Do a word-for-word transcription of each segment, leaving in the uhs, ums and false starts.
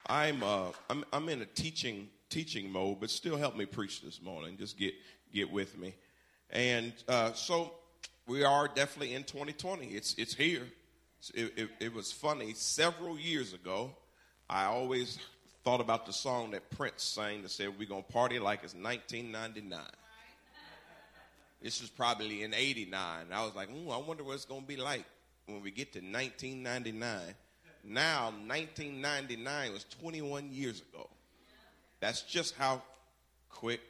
I'm uh, I'm I'm in a teaching teaching mode, but still help me preach this morning. Just get get with me, and uh, so we are definitely in twenty twenty. It's it's here. It, it, it was funny. Several years ago, I always thought about the song that Prince sang that said, "We're gonna party like it's nineteen ninety-nine." This was probably in eighty-nine. I was like, "Ooh, I wonder what it's gonna be like when we get to nineteen ninety-nine." Now, nineteen ninety-nine was twenty-one years ago. That's just how quick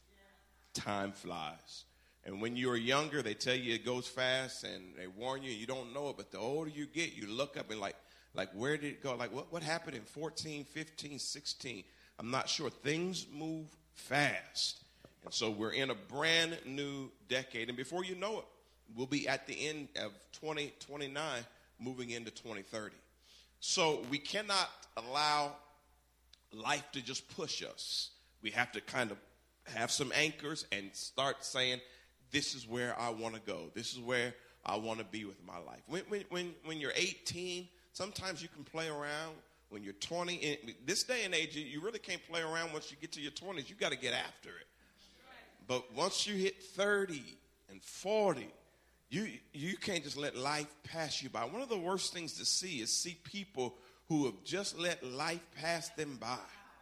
time flies. And when you're younger, they tell you it goes fast, and they warn you, you don't know it. But the older you get, you look up and like, like where did it go? Like, what, what happened in fourteen, fifteen, sixteen? I'm not sure. Things move fast. And so we're in a brand new decade. And before you know it, we'll be at the end of twenty twenty-nine, moving into twenty thirty. So we cannot allow life to just push us. We have to kind of have some anchors and start saying, this is where I want to go. This is where I want to be with my life. When, when, when, when you're eighteen, sometimes you can play around. When you're twenty, in this day and age, you really can't play around once you get to your twenties. You got to get after it. But once you hit thirty and forty, You you can't just let life pass you by. One of the worst things to see is see people who have just let life pass them by.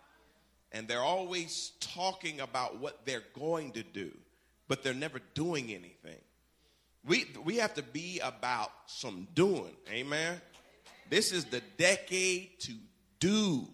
And they're always talking about what they're going to do, but they're never doing anything. We we have to be about some doing. Amen. This is the decade to do.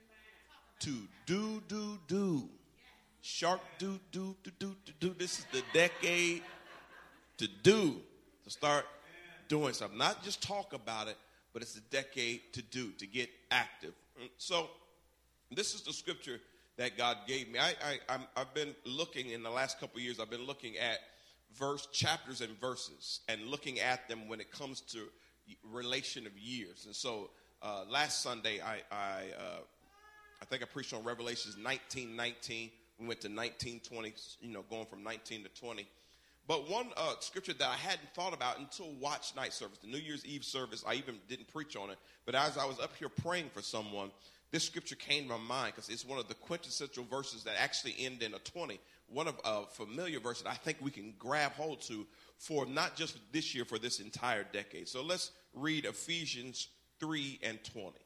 To do, do, do. Shark do, do, do, do, do, do. This is the decade to do, to start doing something. Not just talk about it, but it's a decade to do, to get active. So this is the scripture that God gave me. I, I, I'm, I've been looking in the last couple of years, I've been looking at verse chapters and verses and looking at them when it comes to relation of years. And so uh, last Sunday, I I, uh, I think I preached on Revelations nineteen nineteen. We went to nineteen twenty, you know, going from nineteen to twenty. But one uh, scripture that I hadn't thought about until watch night service, the New Year's Eve service, I even didn't preach on it. But as I was up here praying for someone, this scripture came to my mind because it's one of the quintessential verses that actually end in a twenty. One of a familiar verse that I think we can grab hold to for not just this year, for this entire decade. So let's read Ephesians three and twenty.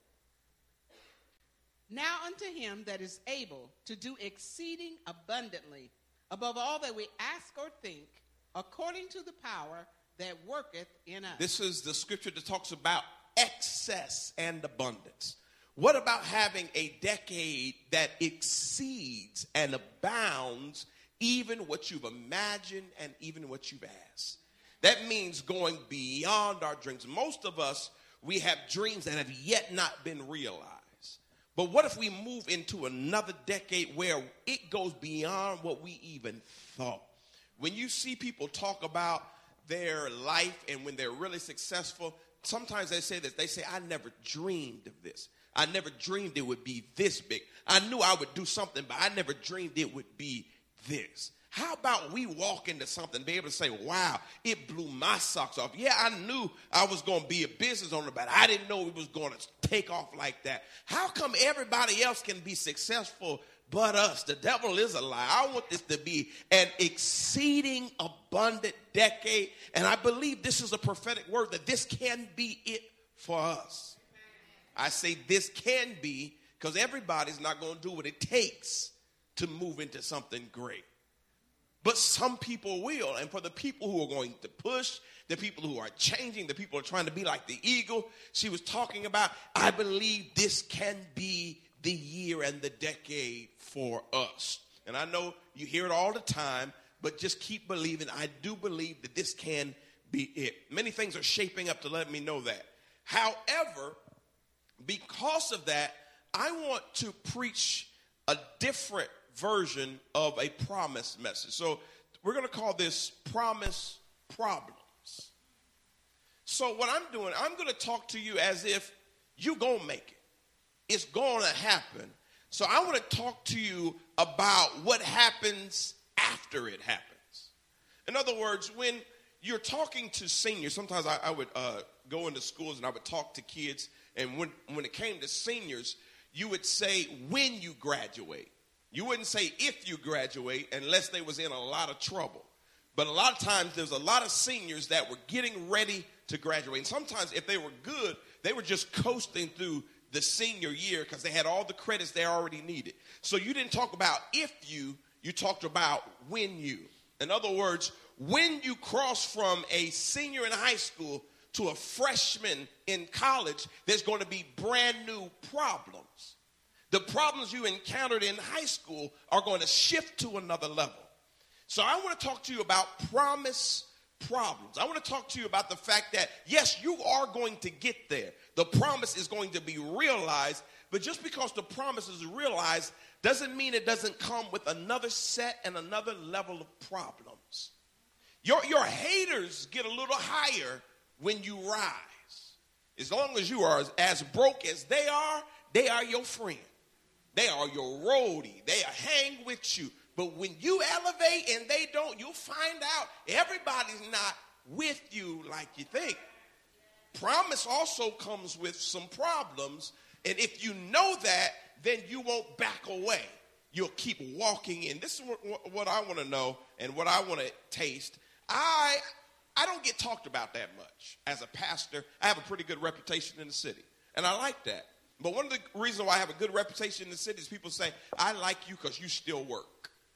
Now unto him that is able to do exceeding abundantly above all that we ask or think, according to the power that worketh in us. This is the scripture that talks about excess and abundance. What about having a decade that exceeds and abounds even what you've imagined and even what you've asked? That means going beyond our dreams. Most of us, we have dreams that have yet not been realized. But what if we move into another decade where it goes beyond what we even thought? When you see people talk about their life and when they're really successful, sometimes they say this. They say, I never dreamed of this. I never dreamed it would be this big. I knew I would do something, but I never dreamed it would be this. How about we walk into something and be able to say, wow, it blew my socks off. Yeah, I knew I was going to be a business owner, but I didn't know it was going to take off like that. How come everybody else can be successful but us? The devil is a lie. I want this to be an exceeding abundant decade, and I believe this is a prophetic word that this can be it for us. I say this can be because everybody's not going to do what it takes to move into something great. But some people will. And for the people who are going to push, the people who are changing, the people who are trying to be like the eagle she was talking about, I believe this can be the year and the decade for us. And I know you hear it all the time, but just keep believing. I do believe that this can be it. Many things are shaping up to let me know that. However, because of that, I want to preach a different version of a promise message. So we're going to call this Promise Problems. So what I'm doing, I'm going to talk to you as if you're going to make it. It's going to happen. So I want to talk to you about what happens after it happens. In other words, when you're talking to seniors, sometimes I, I would uh, go into schools and I would talk to kids. And when, when it came to seniors, you would say when you graduate. You wouldn't say if you graduate unless they was in a lot of trouble. But a lot of times there's a lot of seniors that were getting ready to graduate. And sometimes if they were good, they were just coasting through the senior year because they had all the credits they already needed. So you didn't talk about if you, you talked about when you. In other words, when you cross from a senior in high school to a freshman in college, there's going to be brand new problems. The problems you encountered in high school are going to shift to another level. So I want to talk to you about promise problems. I want to talk to you about the fact that, yes, you are going to get there. The promise is going to be realized, but just because the promise is realized doesn't mean it doesn't come with another set and another level of problems. Your, your haters get a little higher when you rise. As long as you are as, as broke as they are, they are your friend. They are your roadie. They hang with you. But when you elevate and they don't, you'll find out everybody's not with you like you think. Promise also comes with some problems. And if you know that, then you won't back away. You'll keep walking in. This is what, what I want to know and what I want to taste. I, I don't get talked about that much. As a pastor, I have a pretty good reputation in the city. And I like that. But one of the reasons why I have a good reputation in the city is people say, I like you because you still work.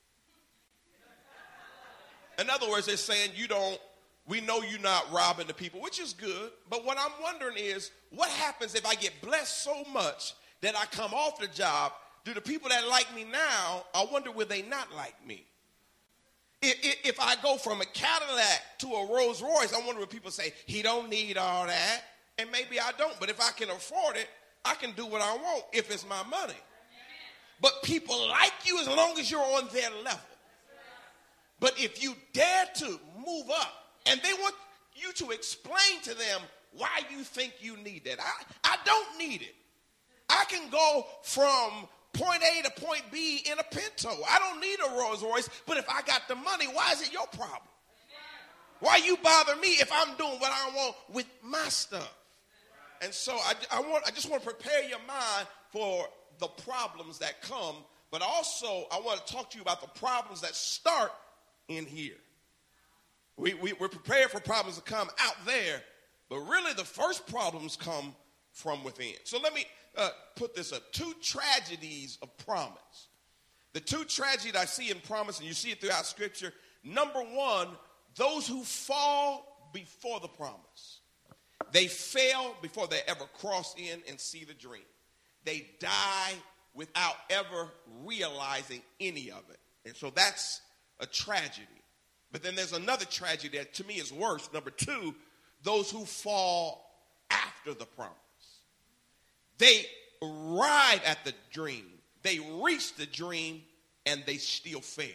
In other words, they're saying you don't, we know you're not robbing the people, which is good. But what I'm wondering is, what happens if I get blessed so much that I come off the job? Do the people that like me now, I wonder, will they not like me? If, if, if I go from a Cadillac to a Rolls Royce, I wonder what people say, he don't need all that. And maybe I don't. But if I can afford it, I can do what I want if it's my money. But people like you as long as you're on their level. But if you dare to move up and they want you to explain to them why you think you need that. I, I don't need it. I can go from point A to point B in a Pinto. I don't need a Rolls Royce, but if I got the money, why is it your problem? Why you bother me if I'm doing what I want with my stuff? And so I, I, want, I just want to prepare your mind for the problems that come, but also I want to talk to you about the problems that start in here. We, we, we're prepared for problems to come out there, but really the first problems come from within. So let me uh, put this up. Two tragedies of promise. The two tragedies I see in promise, and you see it throughout Scripture. Number one, those who fall before the promise. They fail before they ever cross in and see the dream. They die without ever realizing any of it. And so that's a tragedy. But then there's another tragedy that to me is worse. Number two, those who fall after the promise. They arrive at the dream. They reach the dream and they still fail.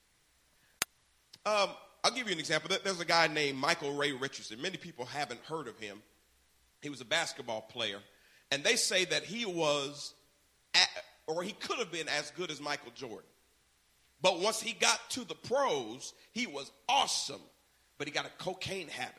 Um, I'll give you an example. There's a guy named Michael Ray Richardson. Many people haven't heard of him. He was a basketball player. And they say that he was, at, or he could have been as good as Michael Jordan. But once he got to the pros, he was awesome. But he got a cocaine habit.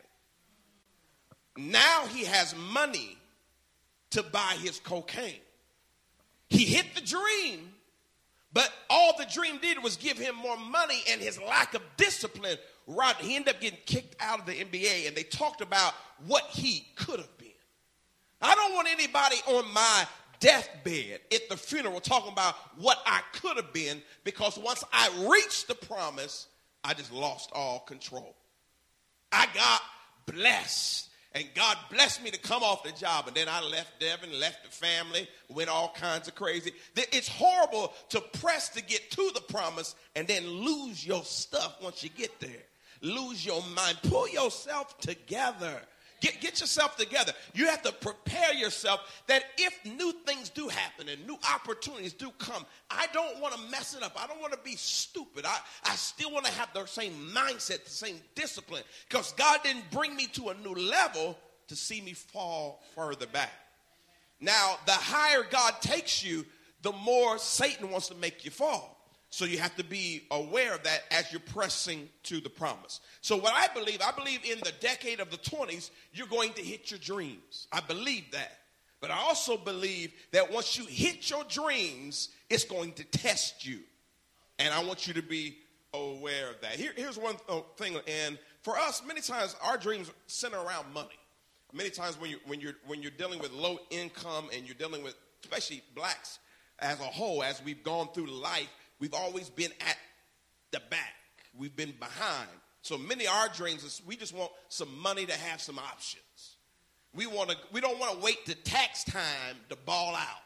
Now he has money to buy his cocaine. He hit the dream, but all the dream did was give him more money, and his lack of discipline, right, he ended up getting kicked out of the N B A, and they talked about what he could have been. I don't want anybody on my deathbed at the funeral talking about what I could have been, because once I reached the promise, I just lost all control. I got blessed. And God blessed me to come off the job. And then I left Devin, left the family, went all kinds of crazy. It's horrible to press to get to the promise and then lose your stuff once you get there. Lose your mind. Pull yourself together. Get, get yourself together. You have to prepare yourself that if new things do happen and new opportunities do come, I don't want to mess it up. I don't want to be stupid. I, I still want to have the same mindset, the same discipline, because God didn't bring me to a new level to see me fall further back. Now, the higher God takes you, the more Satan wants to make you fall. So you have to be aware of that as you're pressing to the promise. So what I believe, I believe in the decade of the twenties, you're going to hit your dreams. I believe that. But I also believe that once you hit your dreams, it's going to test you. And I want you to be aware of that. Here, here's one thing, and for us, many times our dreams center around money. Many times when you when you're when you're dealing with low income and you're dealing with especially blacks as a whole, as we've gone through life, we've always been at the back. We've been behind. So many of our dreams is we just want some money to have some options. We want to. We don't want to wait to tax time to ball out.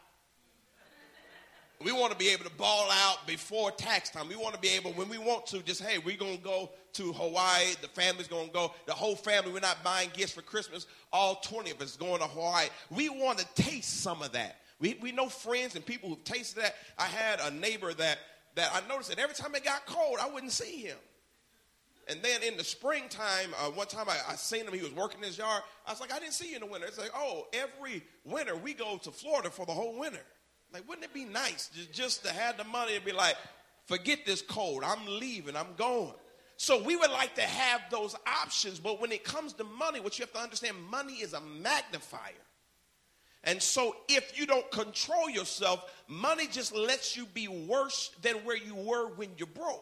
We want to be able to ball out before tax time. We want to be able, when we want to, just, hey, we're going to go to Hawaii. The family's going to go. The whole family, we're not buying gifts for Christmas. All twenty of us going to Hawaii. We want to taste some of that. We we know friends and people who've tasted that. I had a neighbor that, that I noticed that every time it got cold, I wouldn't see him. And then in the springtime, uh, one time I, I seen him. He was working in his yard. I was like, I didn't see you in the winter. It's like, oh, every winter we go to Florida for the whole winter. Like, wouldn't it be nice just, just to have the money and be like, forget this cold. I'm leaving. I'm going. So we would like to have those options. But when it comes to money, what you have to understand, money is a magnifier. And so if you don't control yourself, money just lets you be worse than where you were when you're broke.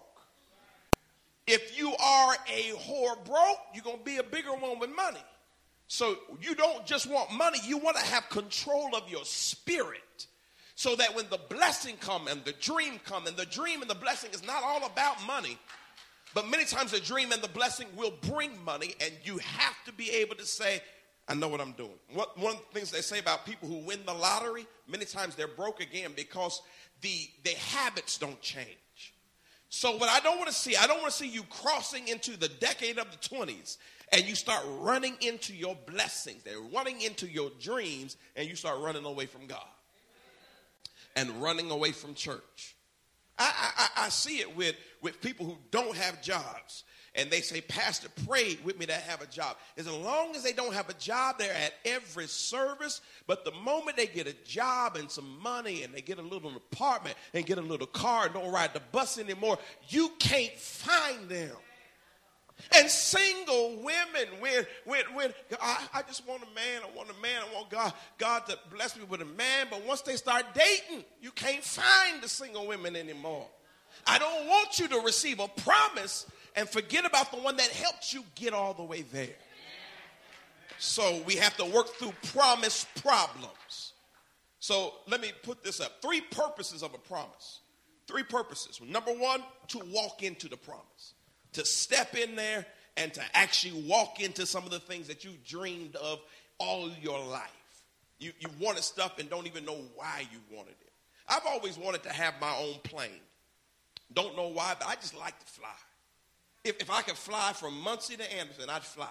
If you are a whore broke, you're going to be a bigger one with money. So you don't just want money. You want to have control of your spirit. So that when the blessing come and the dream come, and the dream and the blessing is not all about money, but many times the dream and the blessing will bring money, and you have to be able to say, I know what I'm doing. What, one of the things they say about people who win the lottery, many times they're broke again because the, the habits don't change. So what I don't want to see, I don't want to see you crossing into the decade of the twenties and you start running into your blessings. They're running into your dreams, and you start running away from God. And running away from church. I, I, I see it with, with people who don't have jobs. And they say, Pastor, pray with me to have a job. As long as they don't have a job, they're at every service. But the moment they get a job and some money and they get a little apartment and get a little car and don't ride the bus anymore, you can't find them. And single women, when, when, when I, I just want a man, I want a man, I want God, God to bless me with a man. But once they start dating, you can't find the single women anymore. I don't want you to receive a promise and forget about the one that helped you get all the way there. So we have to work through promise problems. So let me put this up. Three purposes of a promise. Three purposes. Number one, to walk into the promise. To step in there and to actually walk into some of the things that you dreamed of all your life. You, you wanted stuff and don't even know why you wanted it. I've always wanted to have my own plane. Don't know why, but I just like to fly. If, if I could fly from Muncie to Anderson, I'd fly.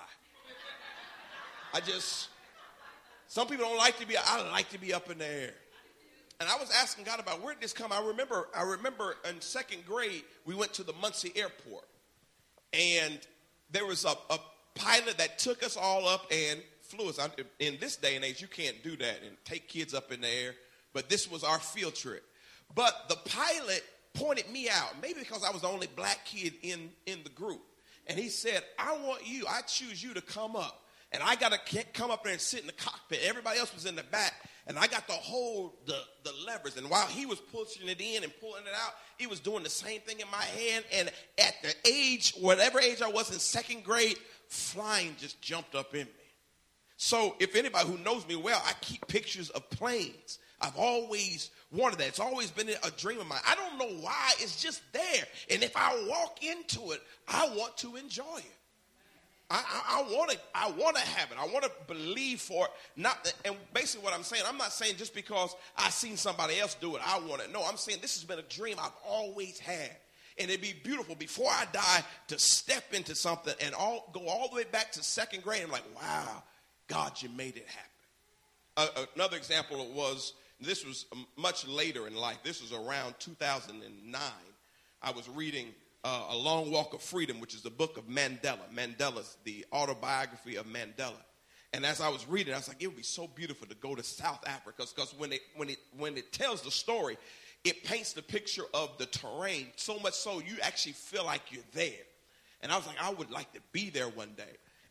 I just, some people don't like to be, I like to be up in the air. And I was asking God about where did this come? I remember, I remember in second grade, we went to the Muncie airport. And there was a, a pilot that took us all up and flew us. In this day and age, you can't do that and take kids up in the air. But this was our field trip. But the pilot pointed me out, maybe because I was the only black kid in, in the group. And he said, I want you, I choose you to come up. And I got to come up there and sit in the cockpit. Everybody else was in the back. And I got to hold the, the levers. And while he was pushing it in and pulling it out, he was doing the same thing in my hand. And at the age, whatever age I was in second grade, flying just jumped up in me. So if anybody who knows me well, I keep pictures of planes. I've always wanted that. It's always been a dream of mine. I don't know why. It's just there. And if I walk into it, I want to enjoy it. I, I, I want to I want to have it. I want to believe for it. Not, and basically what I'm saying, I'm not saying just because I seen somebody else do it, I want it. No, I'm saying this has been a dream I've always had. And it'd be beautiful before I die to step into something and all go all the way back to second grade. I'm like, wow, God, you made it happen. Uh, another example was, this was much later in life. This was around two thousand nine. I was reading Uh, A Long Walk of Freedom, which is the book of Mandela. Mandela's the autobiography of Mandela. And as I was reading, I was like, it would be so beautiful to go to South Africa because when it, when, it, when it tells the story, it paints the picture of the terrain so much so you actually feel like you're there. And I was like, I would like to be there one day.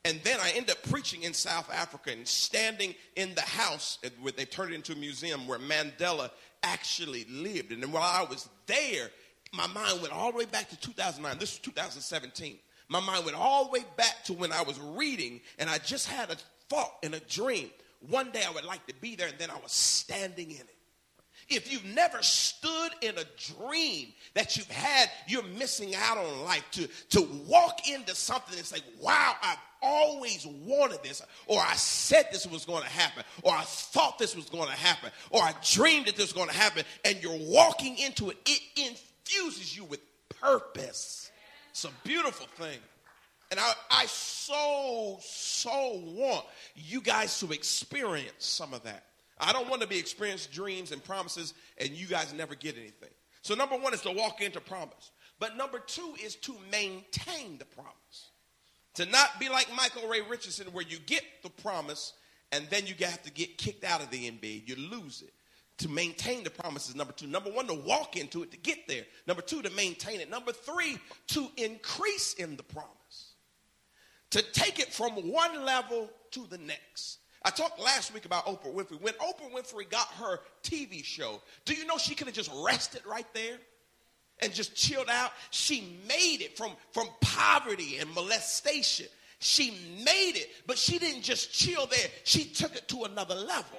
And then I ended up preaching in South Africa and standing in the house where they turned it into a museum where Mandela actually lived. And then while I was there, my mind went all the way back to two thousand nine. This was two thousand seventeen. My mind went all the way back to when I was reading, and I just had a thought and a dream. One day I would like to be there, and then I was standing in it. If you've never stood in a dream that you've had, you're missing out on life. To, to walk into something and say, wow, I've always wanted this, or I said this was going to happen, or I thought this was going to happen, or I dreamed that this was going to happen, and you're walking into it, it infuses you with purpose. It's a beautiful thing. And I, I so, so want you guys to experience some of that. I don't want to be experiencing dreams and promises and you guys never get anything. So number one is to walk into promise. But number two is to maintain the promise. To not be like Michael Ray Richardson where you get the promise and then you have to get kicked out of the N B A. You lose it. To maintain the promise is number two. Number one, to walk into it, to get there. Number two, to maintain it. Number three, to increase in the promise. To take it from one level to the next. I talked last week about Oprah Winfrey. When Oprah Winfrey got her T V show, do you know she could have just rested right there and just chilled out? She made it from, from poverty and molestation. She made it, but she didn't just chill there. She took it to another level.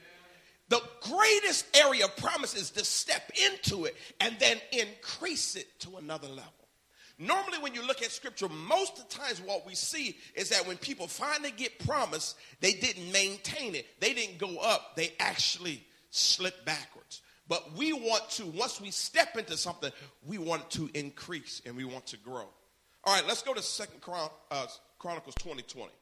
The greatest area of promise is to step into it and then increase it to another level. Normally, when you look at scripture, most of the times what we see is that when people finally get promise, they didn't maintain it. They didn't go up. They actually slipped backwards. But we want to, once we step into something, we want to increase and we want to grow. All right, let's go to Second Chron- uh, Chronicles twenty twenty.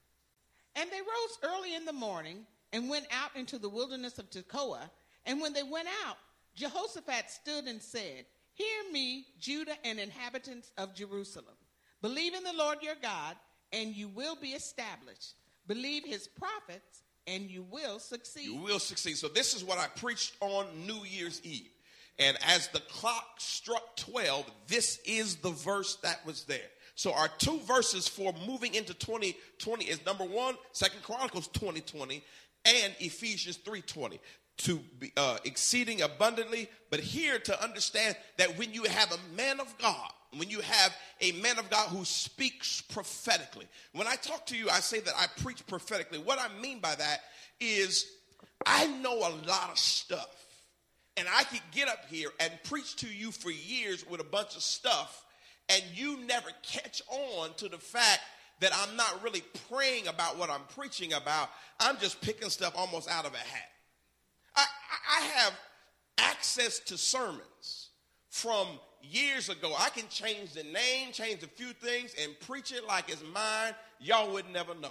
And they rose early in the morning and went out into the wilderness of Tekoa. And when they went out, Jehoshaphat stood and said, "Hear me, Judah and inhabitants of Jerusalem. Believe in the Lord your God, and you will be established. Believe his prophets, and you will succeed." You will succeed. So this is what I preached on New Year's Eve. And as the clock struck twelve, this is the verse that was there. So our two verses for moving into twenty twenty is number one, Second Chronicles twenty twenty, and Ephesians three twenty. To be uh, exceeding abundantly, but here to understand that when you have a man of God, when you have a man of God who speaks prophetically. When I talk to you, I say that I preach prophetically. What I mean by that is I know a lot of stuff, and I could get up here and preach to you for years with a bunch of stuff, and you never catch on to the fact that I'm not really praying about what I'm preaching about. I'm just picking stuff almost out of a hat. I, I have access to sermons from years ago. I can change the name, change a few things, and preach it like it's mine. Y'all would never know.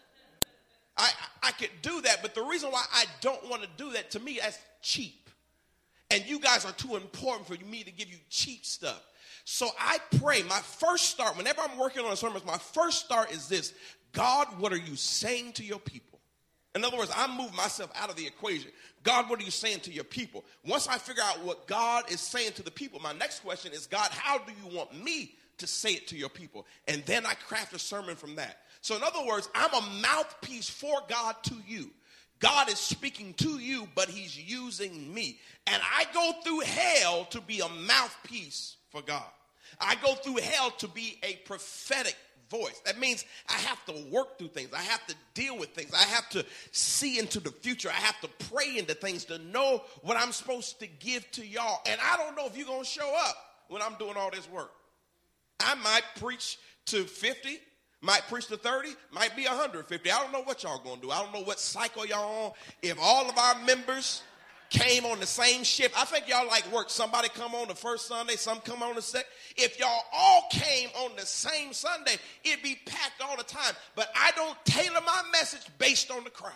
I, I could do that, but the reason why I don't want to do that, to me, that's cheap. And you guys are too important for me to give you cheap stuff. So I pray, my first start, whenever I'm working on a sermon, my first start is this: God, what are you saying to your people? In other words, I move myself out of the equation. God, what are you saying to your people? Once I figure out what God is saying to the people, my next question is, God, how do you want me to say it to your people? And then I craft a sermon from that. So in other words, I'm a mouthpiece for God to you. God is speaking to you, but he's using me. And I go through hell to be a mouthpiece for God. I go through hell to be a prophetic voice. That means I have to work through things. I have to deal with things. I have to see into the future. I have to pray into things to know what I'm supposed to give to y'all. And I don't know if you're going to show up when I'm doing all this work. I might preach to fifty, might preach to thirty, might be one hundred fifty. I don't know what y'all going to do. I don't know what cycle y'all on. If all of our members came on the same shift, I think y'all like work. Somebody come on the first Sunday, some come on the second. If y'all all came on the same Sunday, it'd be packed all the time. But I don't tailor my message based on the crowd.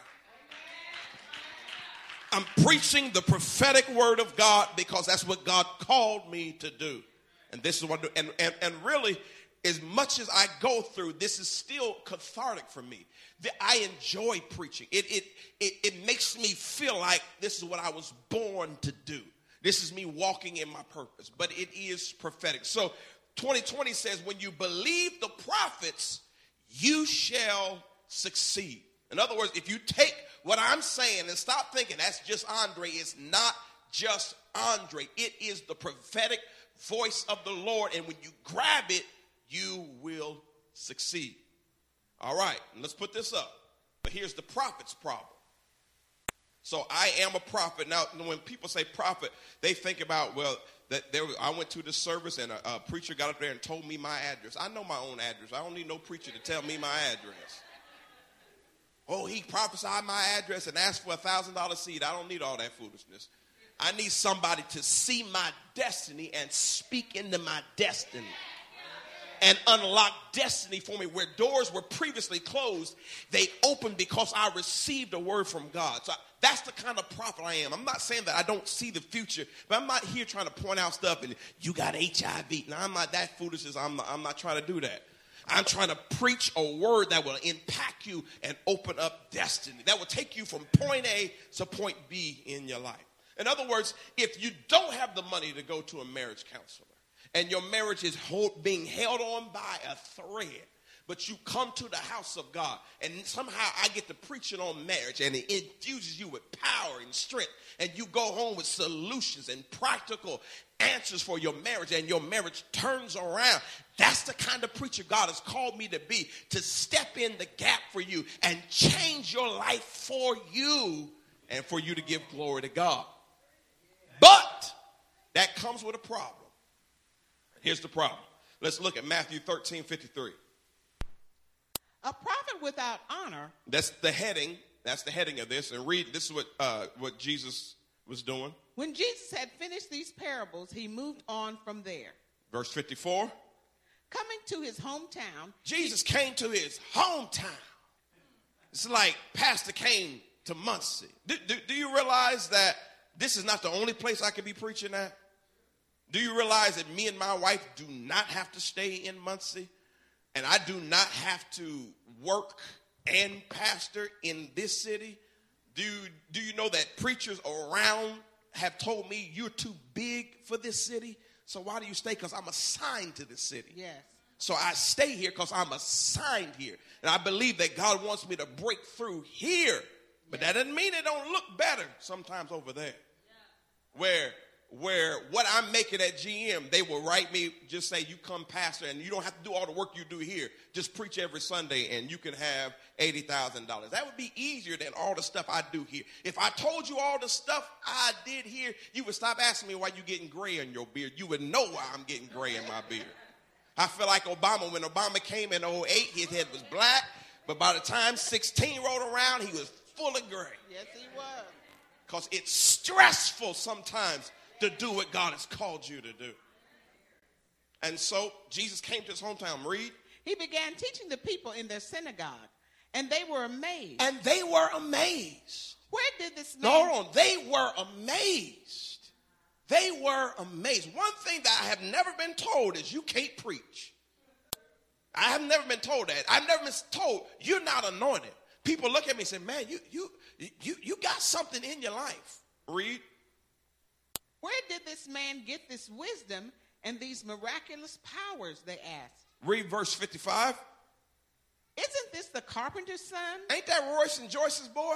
I'm preaching the prophetic word of God because that's what God called me to do. And this is what I do. And, and, and really, as much as I go through, this is still cathartic for me. I enjoy preaching. It, it, it, it makes me feel like this is what I was born to do. This is me walking in my purpose. But it is prophetic. So twenty twenty says, when you believe the prophets, you shall succeed. In other words, if you take what I'm saying and stop thinking that's just Andre, it's not just Andre. It is the prophetic voice of the Lord, and when you grab it, you will succeed. All right, let's put this up. But here's the prophet's problem. So I am a prophet. Now, when people say prophet, they think about, well, that there. I went to this service and a, a preacher got up there and told me my address. I know my own address. I don't need no preacher to tell me my address. Oh, he prophesied my address and asked for a one thousand dollars seed. I don't need all that foolishness. I need somebody to see my destiny and speak into my destiny and unlock destiny for me. Where doors were previously closed, they opened because I received a word from God. So that's the kind of prophet I am. I'm not saying that I don't see the future, but I'm not here trying to point out stuff and you got H I V. Now, I'm not that foolish. As I'm not, I'm not trying to do that. I'm trying to preach a word that will impact you and open up destiny, that will take you from point A to point B in your life. In other words, if you don't have the money to go to a marriage counselor and your marriage is hold, being held on by a thread, but you come to the house of God and somehow I get to preaching on marriage and it infuses you with power and strength and you go home with solutions and practical answers for your marriage and your marriage turns around. That's the kind of preacher God has called me to be, to step in the gap for you and change your life for you and for you to give glory to God. But that comes with a problem. Here's the problem. Let's look at Matthew thirteen fifty-three. A prophet without honor. That's the heading. That's the heading of this. And read, this is what uh, what Jesus was doing. When Jesus had finished these parables, he moved on from there. Verse fifty-four. Coming to his hometown. Jesus he, came to his hometown. It's like Pastor came to Muncie. Do, do, do you realize that this is not the only place I could be preaching at? Do you realize that me and my wife do not have to stay in Muncie? And I do not have to work and pastor in this city? Do, do you know that preachers around have told me you're too big for this city? So why do you stay? Because I'm assigned to this city. Yes. So I stay here because I'm assigned here. And I believe that God wants me to break through here. But yes. That doesn't mean it don't look better sometimes over there. Yeah. Where where what I'm making at G M, they will write me, just say, you come pastor, and you don't have to do all the work you do here. Just preach every Sunday, and you can have eighty thousand dollars. That would be easier than all the stuff I do here. If I told you all the stuff I did here, you would stop asking me why you're getting gray in your beard. You would know why I'm getting gray in my beard. I feel like Obama. When Obama came in oh eight, his head was black, but by the time sixteen rolled around, he was full of gray. Yes, he was. Because it's stressful sometimes to do what God has called you to do. And so Jesus came to his hometown. Read. He began teaching the people in their synagogue, and they were amazed. And they were amazed. Where did this man... No, hold on. They were amazed. They were amazed. One thing that I have never been told is you can't preach. I have never been told that. I've never been told you're not anointed. People look at me and say, man, you, you, you, you got something in your life. Read. Where did this man get this wisdom and these miraculous powers, they asked. Read verse fifty-five. Isn't this the carpenter's son? Ain't that Royce and Joyce's boy?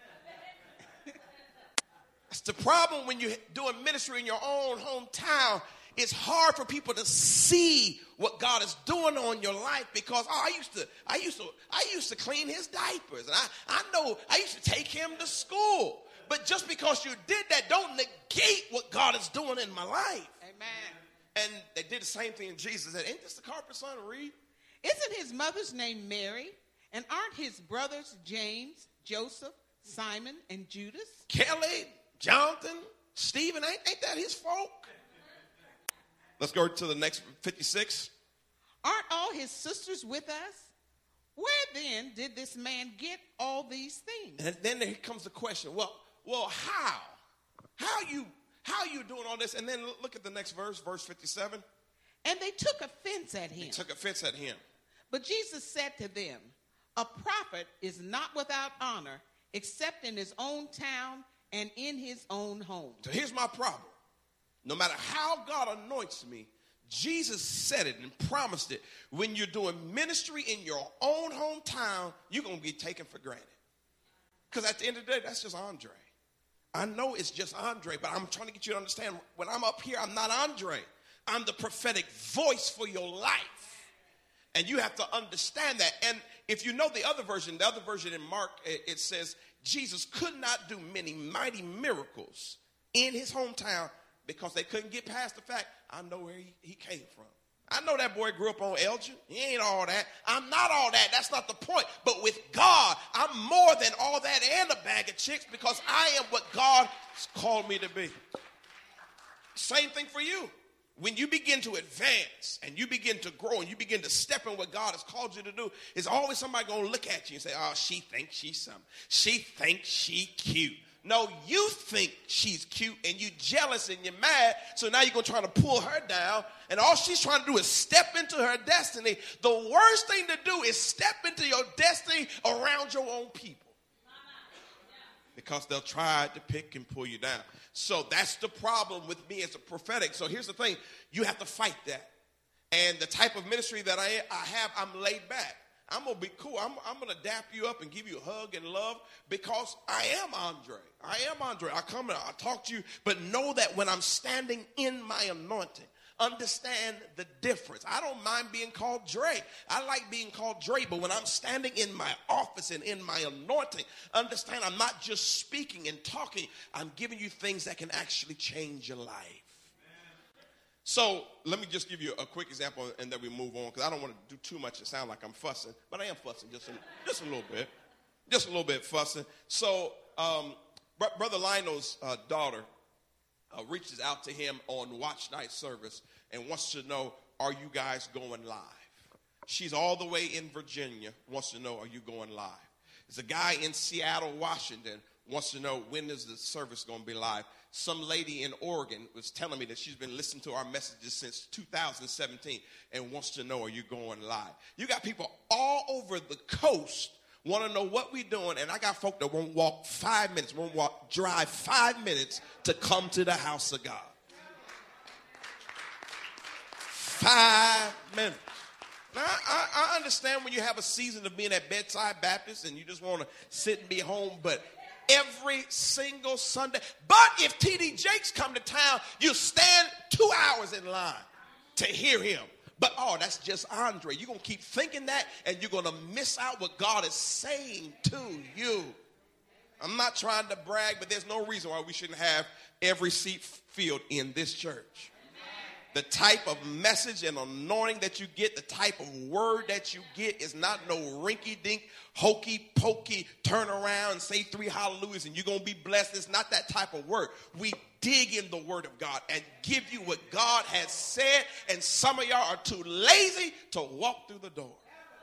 That's the problem when you're doing ministry in your own hometown. It's hard for people to see what God is doing on your life because oh, I used to, I used to, I used to clean his diapers, and I, I know I used to take him to school. But just because you did that, don't negate what God is doing in my life. Amen. And they did the same thing in Jesus. Said, ain't this the carpenter's son? Read. Isn't his mother's name Mary? And aren't his brothers James, Joseph, Simon, and Judas? Kelly, Jonathan, Stephen, ain't, ain't that his folk? Let's go to the next fifty-six. Aren't all his sisters with us? Where then did this man get all these things? And then there comes the question, well, well, how? How you how you doing all this? And then look at the next verse, verse fifty-seven. And they took offense at him. They took offense at him. But Jesus said to them, a prophet is not without honor except in his own town and in his own home. So here's my problem. No matter how God anoints me, Jesus said it and promised it. When you're doing ministry in your own hometown, you're going to be taken for granted. Because at the end of the day, that's just Andre. I know it's just Andre, but I'm trying to get you to understand, when I'm up here, I'm not Andre. I'm the prophetic voice for your life. And you have to understand that. And if you know the other version, the other version in Mark, it says Jesus could not do many mighty miracles in his hometown because they couldn't get past the fact, I know where he, he came from. I know that boy grew up on Elgin. He ain't all that. I'm not all that. That's not the point. But with God, I'm more than all that and a bag of chicks because I am what God has called me to be. Same thing for you. When you begin to advance and you begin to grow and you begin to step in what God has called you to do, there's always somebody going to look at you and say, oh, she thinks she's something. She thinks she cute. No, you think she's cute and you jealous and you're mad, so now you're going to try to pull her down, and all she's trying to do is step into her destiny. The worst thing to do is step into your destiny around your own people because they'll try to pick and pull you down. So that's the problem with me as a prophetic. So here's the thing. You have to fight that. And the type of ministry that I, I have, I'm laid back. I'm going to be cool. I'm, I'm going to dap you up and give you a hug and love because I am Andre. I am Andre. I come and I talk to you, but know that when I'm standing in my anointing, understand the difference. I don't mind being called Dre. I like being called Dre, but when I'm standing in my office and in my anointing, understand I'm not just speaking and talking. I'm giving you things that can actually change your life. So let me just give you a quick example and then we move on because I don't want to do too much to sound like I'm fussing, but I am fussing just a, just a little bit, just a little bit fussing. So um, Br- Brother Lionel's uh, daughter uh, reaches out to him on watch night service and wants to know, are you guys going live? She's all the way in Virginia, wants to know, are you going live? There's a guy in Seattle, Washington, wants to know, when is the service going to be live? Some lady in Oregon was telling me that she's been listening to our messages since two thousand seventeen and wants to know, are you going live? You got people all over the coast want to know what we're doing, and I got folk that won't walk five minutes, won't walk, drive five minutes to come to the house of God. Five minutes. Now, I, I understand when you have a season of being at Bedside Baptist and you just want to sit and be home, but every single Sunday. But if T D Jakes come to town, you stand two hours in line to hear him. But, oh, that's just Andre. You're going to keep thinking that, and you're going to miss out what God is saying to you. I'm not trying to brag, but there's no reason why we shouldn't have every seat filled in this church. The type of message and anointing that you get, the type of word that you get is not no rinky-dink, hokey-pokey, turn around and say three hallelujahs and you're going to be blessed. It's not that type of word. We dig in the word of God and give you what God has said, and some of y'all are too lazy to walk through the door.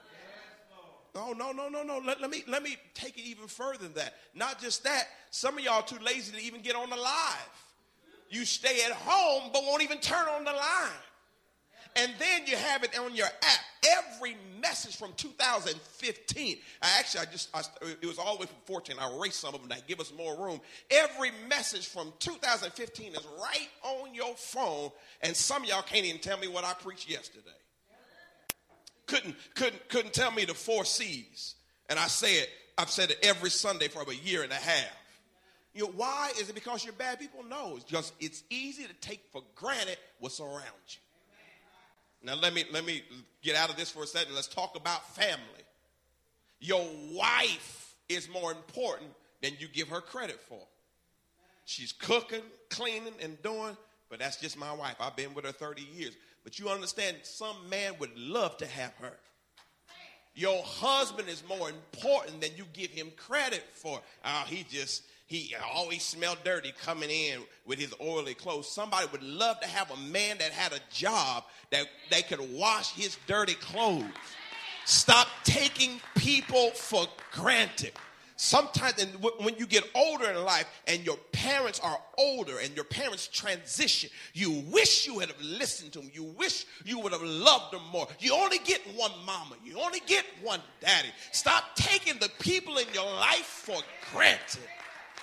No, no, no, no, no. Let, let me let me take it even further than that. Not just that. Some of y'all are too lazy to even get on the live. You stay at home, but won't even turn on the line. And then you have it on your app. Every message from two thousand fifteen. I actually, I just, I, it was all the way from fourteen. I erased some of them to give us more room. Every message from two thousand fifteen is right on your phone. And some of y'all can't even tell me what I preached yesterday. Couldn't, couldn't, couldn't tell me the four C's. And I say it, I've said it every Sunday for about a year and a half. You know, why? Is it because you're bad people? No, it's just it's easy to take for granted what's around you. Now let me let me get out of this for a second. Let's talk about family. Your wife is more important than you give her credit for. She's cooking, cleaning, and doing, but that's just my wife. I've been with her thirty years. But you understand, some man would love to have her. Your husband is more important than you give him credit for. Oh, he just... He always smelled dirty coming in with his oily clothes. Somebody would love to have a man that had a job that they could wash his dirty clothes. Stop taking people for granted. Sometimes when you get older in life and your parents are older and your parents transition, you wish you would have listened to them. You wish you would have loved them more. You only get one mama. You only get one daddy. Stop taking the people in your life for granted.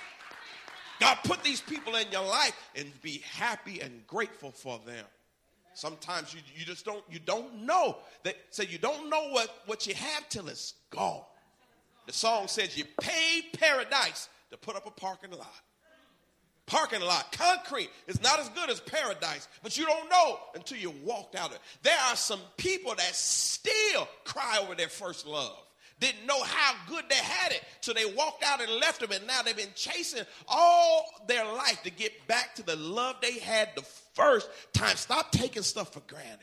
God put these people in your life and be happy and grateful for them. Sometimes you, you just don't, you don't know. They say you don't know what, what you have till it's gone. The song says you paid paradise to put up a parking lot. Parking lot, concrete is not as good as paradise, but you don't know until you walked out of it. There are some people that still cry over their first love. Didn't know how good they had it till they walked out and left them, and now they've been chasing all their life to get back to the love they had the first time. Stop taking stuff for granted.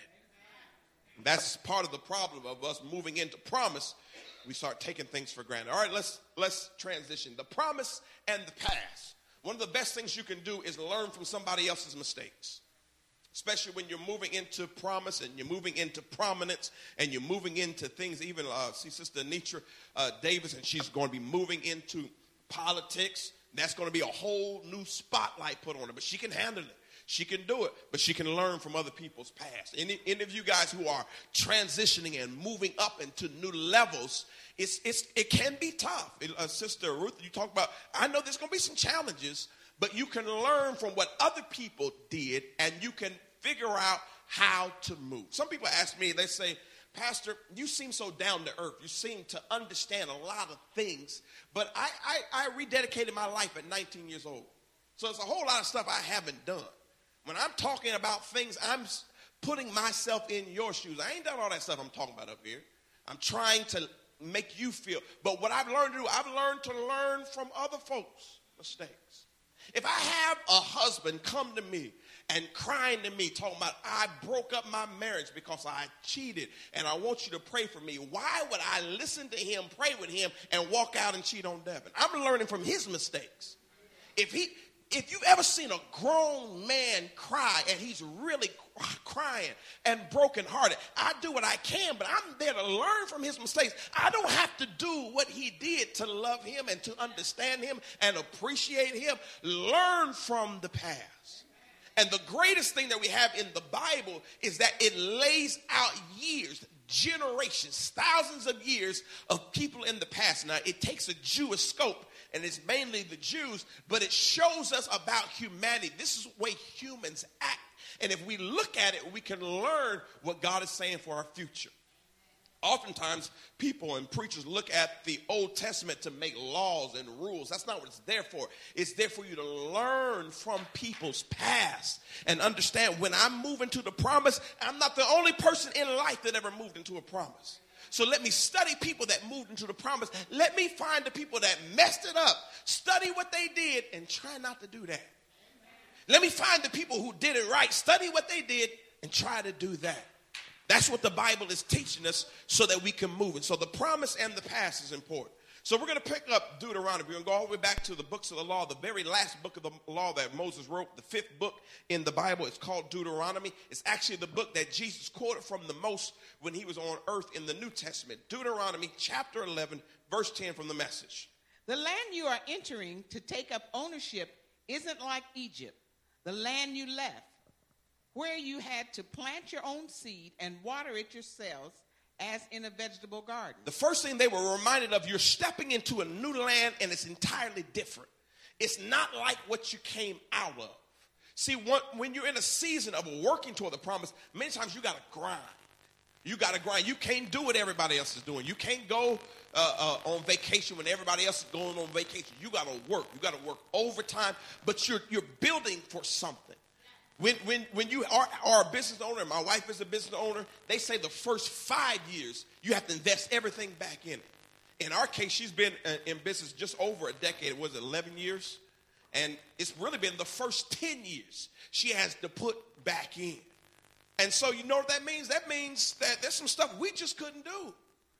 That's part of the problem of us moving into promise. We start taking things for granted. All right, let's let's transition. The promise and the past. One of the best things you can do is learn from somebody else's mistakes, especially when you're moving into promise and you're moving into prominence and you're moving into things. Even uh, see Sister Anitra uh, Davis, and she's going to be moving into politics. That's going to be a whole new spotlight put on her, but she can handle it. She can do it, but she can learn from other people's past. Any, any of you guys who are transitioning and moving up into new levels, it's, it's, it can be tough. It, uh, Sister Ruth, you talk about, I know there's going to be some challenges, but you can learn from what other people did, and you can figure out how to move. Some people ask me, they say, Pastor, you seem so down to earth. You seem to understand a lot of things, but I, I, I rededicated my life at nineteen years old. So there's a whole lot of stuff I haven't done. When I'm talking about things, I'm putting myself in your shoes. I ain't done all that stuff I'm talking about up here. I'm trying to make you feel. But what I've learned to do, I've learned to learn from other folks' mistakes. If I have a husband come to me and crying to me, talking about, I broke up my marriage because I cheated, and I want you to pray for me, why would I listen to him, pray with him, and walk out and cheat on Devin? I'm learning from his mistakes. If he... If you've ever seen a grown man cry and he's really crying and brokenhearted, I do what I can, but I'm there to learn from his mistakes. I don't have to do what he did to love him and to understand him and appreciate him. Learn from the past. And the greatest thing that we have in the Bible is that it lays out years, generations, thousands of years of people in the past. Now, it takes a Jewish scope, and it's mainly the Jews, but it shows us about humanity. This is the way humans act. And if we look at it, we can learn what God is saying for our future. Oftentimes, people and preachers look at the Old Testament to make laws and rules. That's not what it's there for. It's there for you to learn from people's past and understand when I'm moving to the promise, I'm not the only person in life that ever moved into a promise. So let me study people that moved into the promise. Let me find the people that messed it up. Study what they did and try not to do that. Amen. Let me find the people who did it right. Study what they did and try to do that. That's what the Bible is teaching us so that we can move. And so the promise and the past is important. So we're going to pick up Deuteronomy. We're going to go all the way back to the books of the law, the very last book of the law that Moses wrote, the fifth book in the Bible. It's called Deuteronomy. It's actually the book that Jesus quoted from the most when he was on earth in the New Testament. Deuteronomy chapter eleven, verse ten from the Message. The land you are entering to take up ownership isn't like Egypt, the land you left, where you had to plant your own seed and water it yourselves, as in a vegetable garden. The first thing they were reminded of, you're stepping into a new land and it's entirely different. It's not like what you came out of. See, when you're in a season of working toward the promise, many times you got to grind. You got to grind. You can't do what everybody else is doing. You can't go uh, uh, on vacation when everybody else is going on vacation. You got to work. You got to work overtime, but you're you're building for something. When when when you are, are a business owner, my wife is a business owner, they say the first five years, you have to invest everything back in it. In our case, she's been in business just over a decade. It was eleven years. And it's really been the first ten years she has to put back in. And so you know what that means? That means that there's some stuff we just couldn't do.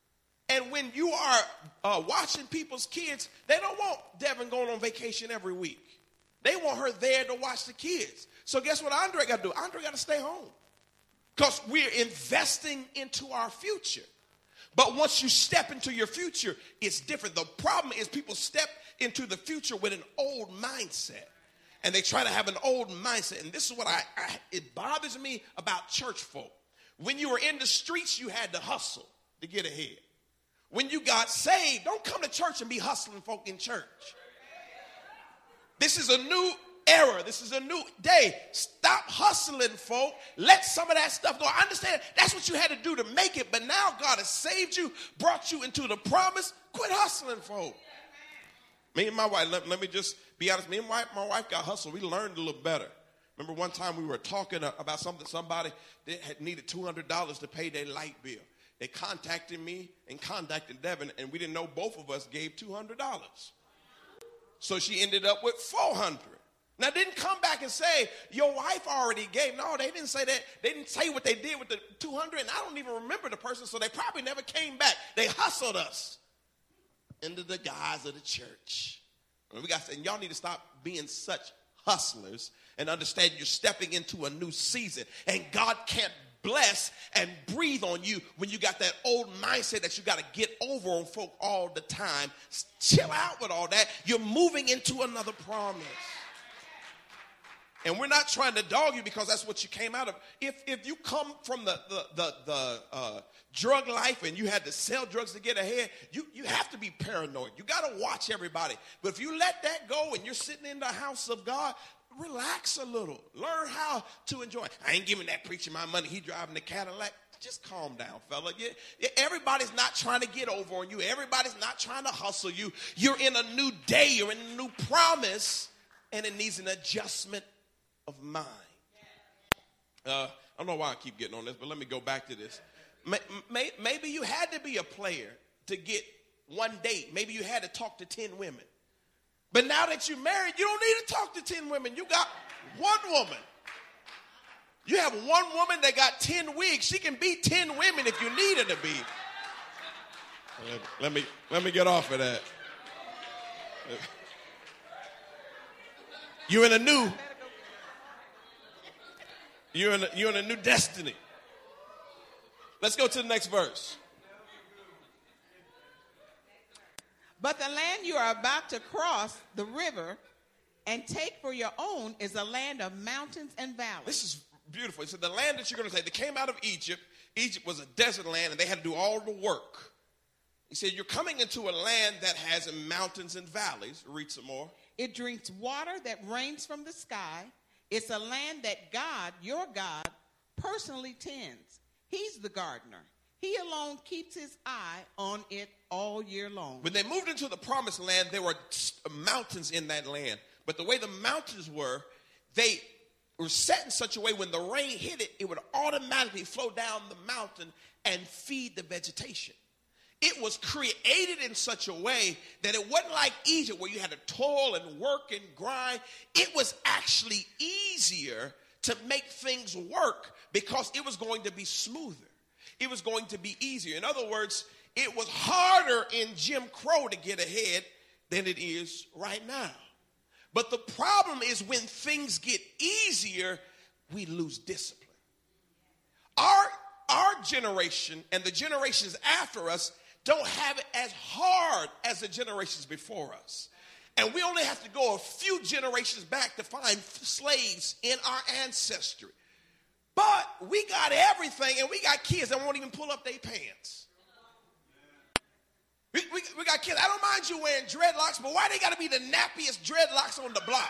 And when you are uh, watching people's kids, they don't want Devin going on vacation every week. They want her there to watch the kids. So guess what Andre got to do? Andre got to stay home because we're investing into our future. But once you step into your future, it's different. The problem is people step into the future with an old mindset, and they try to have an old mindset. And this is what I, I it bothers me about church folk. When you were in the streets, you had to hustle to get ahead. When you got saved, don't come to church and be hustling folk in church. This is a new era. This is a new day. Stop hustling, folk. Let some of that stuff go. I understand that's what you had to do to make it, but now God has saved you, brought you into the promise. Quit hustling, folk. Me and my wife, let, let me just be honest. Me and my, my wife got hustled. We learned a little better. Remember one time we were talking about something, somebody that had needed two hundred dollars to pay their light bill. They contacted me and contacted Devin, and we didn't know both of us gave two hundred dollars. So she ended up with four hundred dollars. Now, didn't come back and say, your wife already gave. No, they didn't say that. They didn't say what they did with the two hundred dollars, and I don't even remember the person, so they probably never came back. They hustled us into the guise of the church. And we got to say, y'all need to stop being such hustlers and understand you're stepping into a new season, and God can't bless and breathe on you when you got that old mindset that you got to get over on folk all the time. Chill out with all that. You're moving into another promise. And we're not trying to dog you because that's what you came out of. If if you come from the the the, the uh, drug life and you had to sell drugs to get ahead, you, you have to be paranoid. You got to watch everybody. But if you let that go and you're sitting in the house of God, relax a little. Learn how to enjoy. I ain't giving that preacher my money. He driving the Cadillac. Just calm down, fella. Yeah, yeah, everybody's not trying to get over on you. Everybody's not trying to hustle you. You're in a new day. You're in a new promise, and it needs an adjustment of mind. Uh, I don't know why I keep getting on this, but let me go back to this. May, may, maybe you had to be a player to get one date. Maybe you had to talk to ten women. But now that you're married, you don't need to talk to ten women. You got one woman. You have one woman that got ten wigs. She can be ten women if you need her to be. Let, let me let me get off of that. You're in a new You're in a, you're in a new destiny. Let's go to the next verse. But the land you are about to cross the river and take for your own is a land of mountains and valleys. This is beautiful. He said the land that you're going to take, they came out of Egypt. Egypt was a desert land, and they had to do all the work. He said you're coming into a land that has mountains and valleys. Read some more. It drinks water that rains from the sky. It's a land that God, your God, personally tends. He's the gardener. He alone keeps his eye on it all year long. When they moved into the promised land, there were mountains in that land. But the way the mountains were, they were set in such a way when the rain hit it, it would automatically flow down the mountain and feed the vegetation. It was created in such a way that it wasn't like Egypt where you had to toil and work and grind. It was actually easier to make things work because it was going to be smoother. It was going to be easier. In other words, it was harder in Jim Crow to get ahead than it is right now. But the problem is when things get easier, we lose discipline. Our, our generation and the generations after us don't have it as hard as the generations before us. And we only have to go a few generations back to find slaves in our ancestry. But we got everything, and we got kids that won't even pull up their pants. We, we, we got kids. I don't mind you wearing dreadlocks, but why they got to be the nappiest dreadlocks on the block?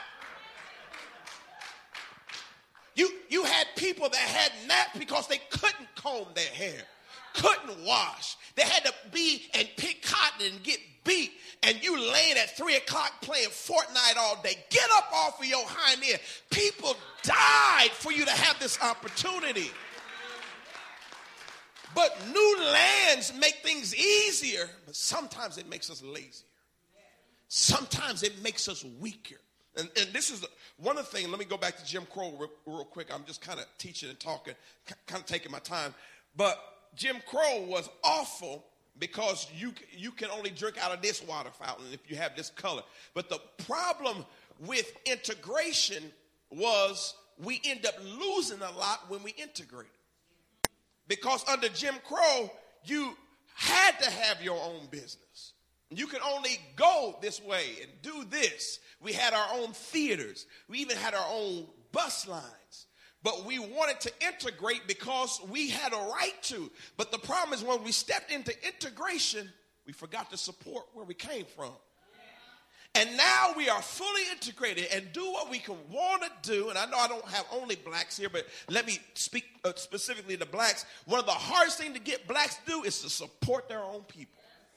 You, you had people that had naps because they couldn't comb their hair, couldn't wash. They had to be and pick cotton and get beat, and you laying at three o'clock playing Fortnite all day. Get up off of your hind end. People died for you to have this opportunity. But new lands make things easier, but sometimes it makes us lazier. Sometimes it makes us weaker. And, and this is one of the things, let me go back to Jim Crow real, real quick. I'm just kind of teaching and talking, kind of taking my time. But Jim Crow was awful because you, you can only drink out of this water fountain if you have this color. But the problem with integration was we end up losing a lot when we integrate. Because under Jim Crow, you had to have your own business. You could only go this way and do this. We had our own theaters. We even had our own bus lines. But we wanted to integrate because we had a right to. But the problem is when we stepped into integration, we forgot to support where we came from. And now we are fully integrated and do what we can want to do. And I know I don't have only blacks here, but let me speak uh, specifically to blacks. One of the hardest things to get blacks to do is to support their own people.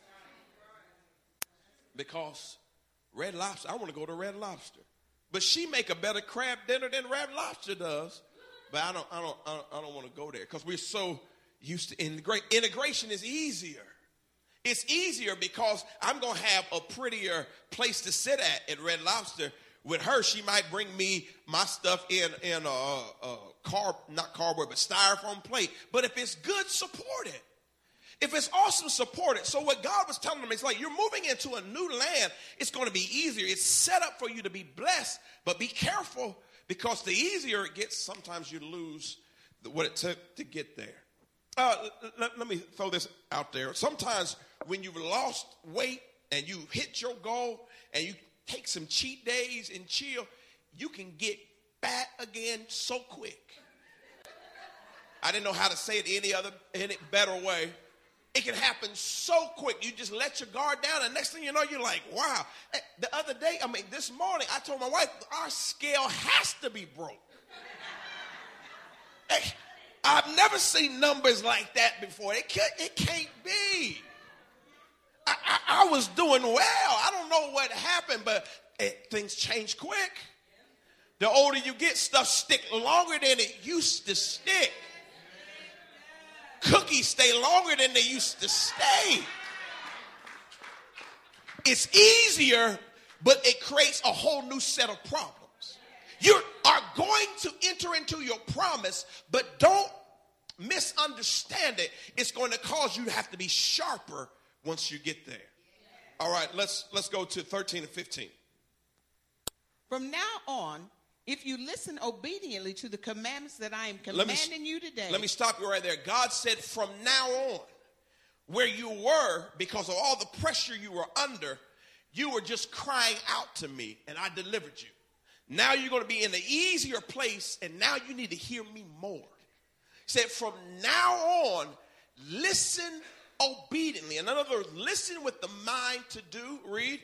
Because Red Lobster, I want to go to Red Lobster. But she make a better crab dinner than Red Lobster does. But I don't, I don't, I don't, I don't want to go there because we're so used to integrate. Integration is easier. It's easier because I'm going to have a prettier place to sit at at Red Lobster. With her, she might bring me my stuff in, in a, a car, not cardboard, but styrofoam plate. But if it's good, support it. If it's awesome, support it. So what God was telling them is like, you're moving into a new land. It's going to be easier. It's set up for you to be blessed, but be careful because the easier it gets, sometimes you lose the, what it took to get there. Uh, let, let me throw this out there. Sometimes when you've lost weight and you hit your goal and you take some cheat days and chill, you can get fat again so quick. I didn't know how to say it any other, any better way. It can happen so quick. You just let your guard down, and next thing you know, you're like, wow. The other day, I mean, this morning, I told my wife, our scale has to be broke. Hey, I've never seen numbers like that before. It can't, it can't be. I, I, I was doing well. I don't know what happened, but it, things change quick. The older you get, stuff stick longer than it used to stick. Cookies stay longer than they used to stay. It's easier, but it creates a whole new set of problems. You are going to enter into your promise, but don't misunderstand it. It's going to cause you to have to be sharper once you get there. All right, let's let's go to thirteen and fifteen. From now on, if you listen obediently to the commandments that I am commanding me, you today. Let me stop you right there. God said from now on, where you were, because of all the pressure you were under, you were just crying out to me, and I delivered you. Now you're going to be in an easier place, and now you need to hear me more. He said, from now on, listen obediently. In other words, listen with the mind to do. Read.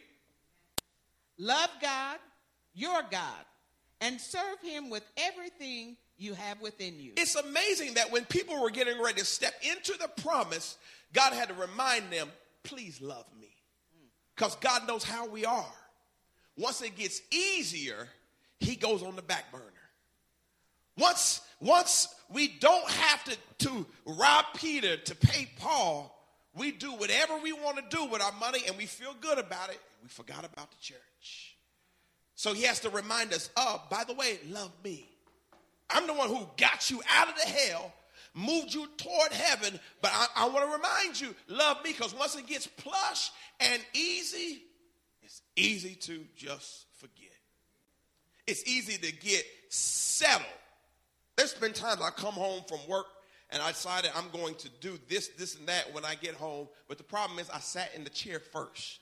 Love God, your God, and serve him with everything you have within you. It's amazing that when people were getting ready to step into the promise, God had to remind them, please love me. Because God knows how we are. Once it gets easier, he goes on the back burner. Once, once we don't have to, to rob Peter to pay Paul, we do whatever we want to do with our money and we feel good about it. We forgot about the church. So he has to remind us, oh, by the way, love me. I'm the one who got you out of the hell, moved you toward heaven, but I, I want to remind you, love me, because once it gets plush and easy, it's easy to just forget. It's easy to get settled. There's been times I come home from work and I decided I'm going to do this, this, and that when I get home, but the problem is I sat in the chair first.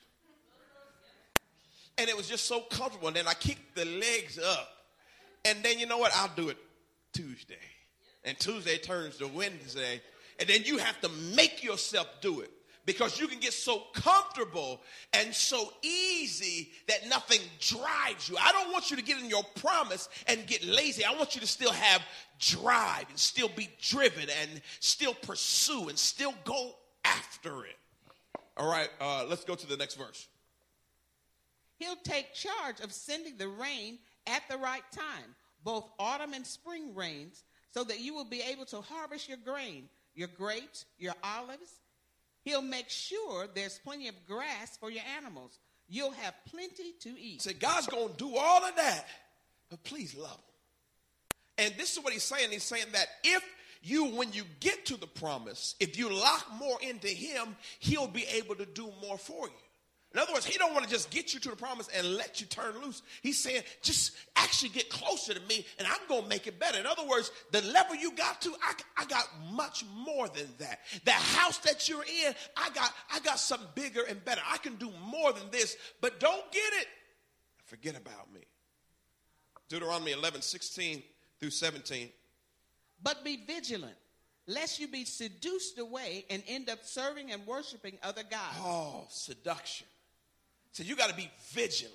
And it was just so comfortable, and then I kicked the legs up. And then you know what? I'll do it Tuesday. And Tuesday turns to Wednesday. And then you have to make yourself do it. Because you can get so comfortable and so easy that nothing drives you. I don't want you to get in your promise and get lazy. I want you to still have drive and still be driven and still pursue and still go after it. All right, uh, let's go to the next verse. He'll take charge of sending the rain at the right time, both autumn and spring rains, so that you will be able to harvest your grain, your grapes, your olives. He'll make sure there's plenty of grass for your animals. You'll have plenty to eat. So God's going to do all of that, but please love him. And this is what he's saying. He's saying that if you, when you get to the promise, if you lock more into him, he'll be able to do more for you. In other words, he don't want to just get you to the promise and let you turn loose. He's saying, just actually get closer to me, and I'm going to make it better. In other words, the level you got to, I, I got much more than that. The house that you're in, I got, I got something bigger and better. I can do more than this, but don't get it. Forget about me. Deuteronomy eleven, sixteen through seventeen. But be vigilant, lest you be seduced away and end up serving and worshiping other gods. Oh, seduction. So you got to be vigilant.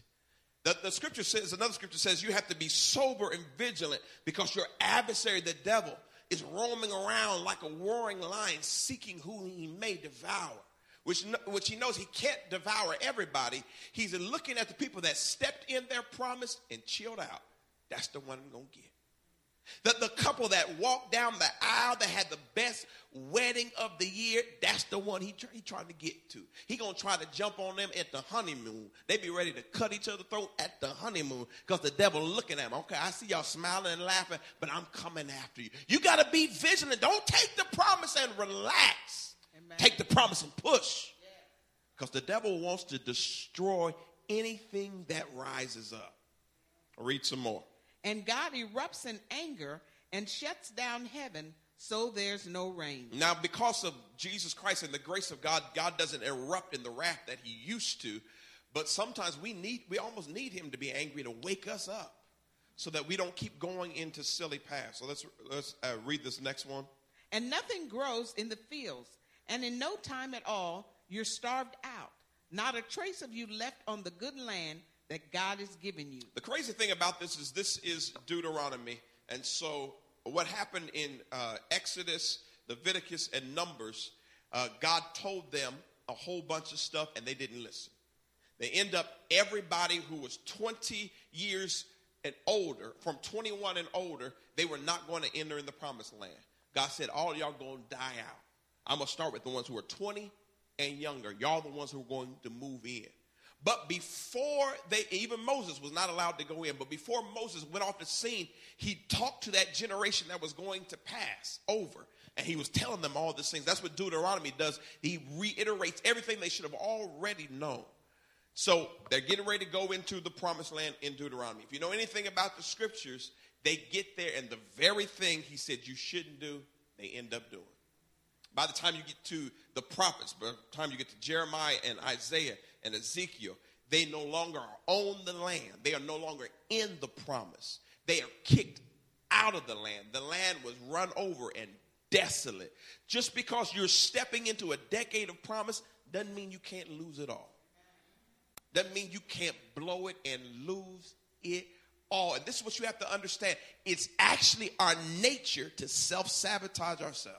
The, the scripture says, another scripture says you have to be sober and vigilant because your adversary, the devil, is roaming around like a roaring lion seeking who he may devour, which, which he knows he can't devour everybody. He's looking at the people that stepped in their promise and chilled out. That's the one I'm going to get. The, the couple that walked down the aisle that had the best wedding of the year, that's the one he, try, he trying to get to. He going to try to jump on them at the honeymoon. They be ready to cut each other's throat at the honeymoon because the devil looking at them. Okay, I see y'all smiling and laughing, but I'm coming after you. You got to be vigilant. Don't take the promise and relax. Amen. Take the promise and push because the devil wants to destroy anything that rises up. I'll read some more. And God erupts in anger and shuts down heaven, so there's no rain. Now, because of Jesus Christ and the grace of God, God doesn't erupt in the wrath that he used to. But sometimes we need, we almost need him to be angry to wake us up so that we don't keep going into silly paths. So let's, let's uh, read this next one. And nothing grows in the fields, and in no time at all, you're starved out. Not a trace of you left on the good land that God has given you. The crazy thing about this is this is Deuteronomy. And so what happened in uh, Exodus, Leviticus, and Numbers, uh, God told them a whole bunch of stuff and they didn't listen. They end up, everybody who was twenty years and older, from twenty-one and older, they were not going to enter in the promised land. God said, all y'all going to die out. I'm going to start with the ones who are twenty and younger. Y'all the ones who are going to move in. But before they, even Moses was not allowed to go in, but before Moses went off the scene, he talked to that generation that was going to pass over. And he was telling them all these things. That's what Deuteronomy does. He reiterates everything they should have already known. So they're getting ready to go into the promised land in Deuteronomy. If you know anything about the scriptures, they get there and the very thing he said you shouldn't do, they end up doing. By the time you get to the prophets, by the time you get to Jeremiah and Isaiah and Ezekiel, they no longer own the land. They are no longer in the promise. They are kicked out of the land. The land was run over and desolate. Just because you're stepping into a decade of promise doesn't mean you can't lose it all. Doesn't mean you can't blow it and lose it all. And this is what you have to understand. It's actually our nature to self-sabotage ourselves.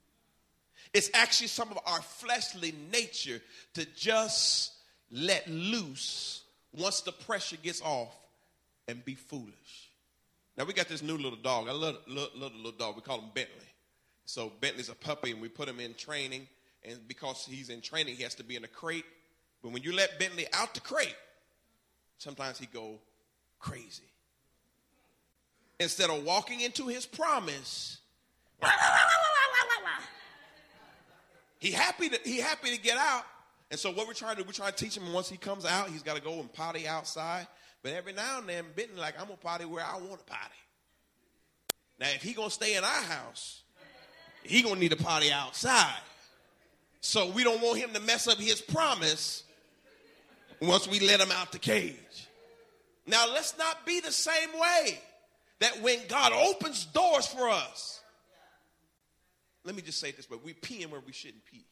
It's actually some of our fleshly nature to just let loose once the pressure gets off and be foolish. Now, we got this new little dog. I love little, little, little dog. We call him Bentley. So Bentley's a puppy, and we put him in training. And because he's in training, he has to be in a crate. But when you let Bentley out the crate, sometimes he go crazy. Instead of walking into his promise, he happy to he happy to get out. And so what we're trying to do, we're trying to teach him once he comes out, he's got to go and potty outside. But every now and then, Bentley like, I'm going to potty where I want to potty. Now, if he going to stay in our house, he going to need to potty outside. So we don't want him to mess up his promise once we let him out the cage. Now, let's not be the same way that when God opens doors for us, let me just say this, but we peeing where we shouldn't pee.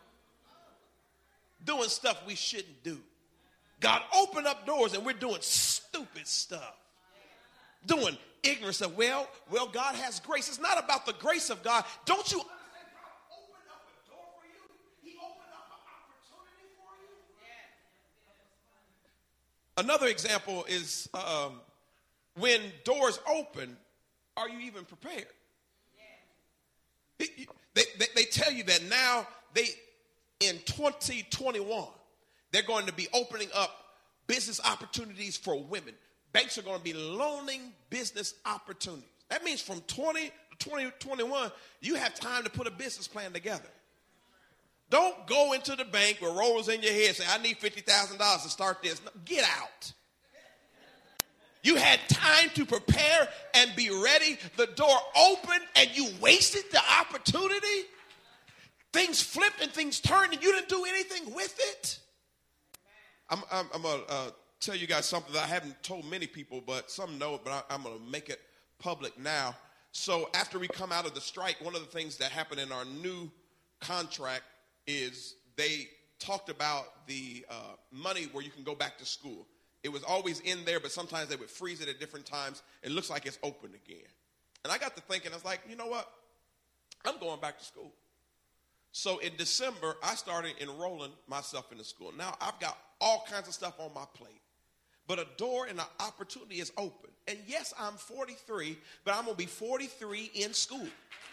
Doing stuff we shouldn't do. God opened up doors and we're doing stupid stuff. Doing ignorant stuff. Well, well, God has grace. It's not about the grace of God. Don't you understand? God opened up a door for you. He opened up an opportunity for you. Another example is um, when doors open, are you even prepared? They, they, they tell you that now they in twenty twenty-one, they're going to be opening up business opportunities for women. Banks are going to be loaning business opportunities. That means from twenty to twenty twenty-one, you have time to put a business plan together. Don't go into the bank with rollers in your head and say, I need fifty thousand dollars to start this. No, get out. You had time to prepare and be ready. The door opened and you wasted the opportunity. Things flipped and things turned and you didn't do anything with it. I'm, I'm, I'm going to uh, tell you guys something that I haven't told many people, but some know it, but I, I'm going to make it public now. So after we come out of the strike, one of the things that happened in our new contract is they talked about the uh, money where you can go back to school. It was always in there, but sometimes they would freeze it at different times. It looks like it's open again. And I got to thinking, I was like, you know what? I'm going back to school. So in December, I started enrolling myself in the school. Now I've got all kinds of stuff on my plate. But a door and an opportunity is open. And yes, I'm forty-three, but I'm going to be forty-three in school.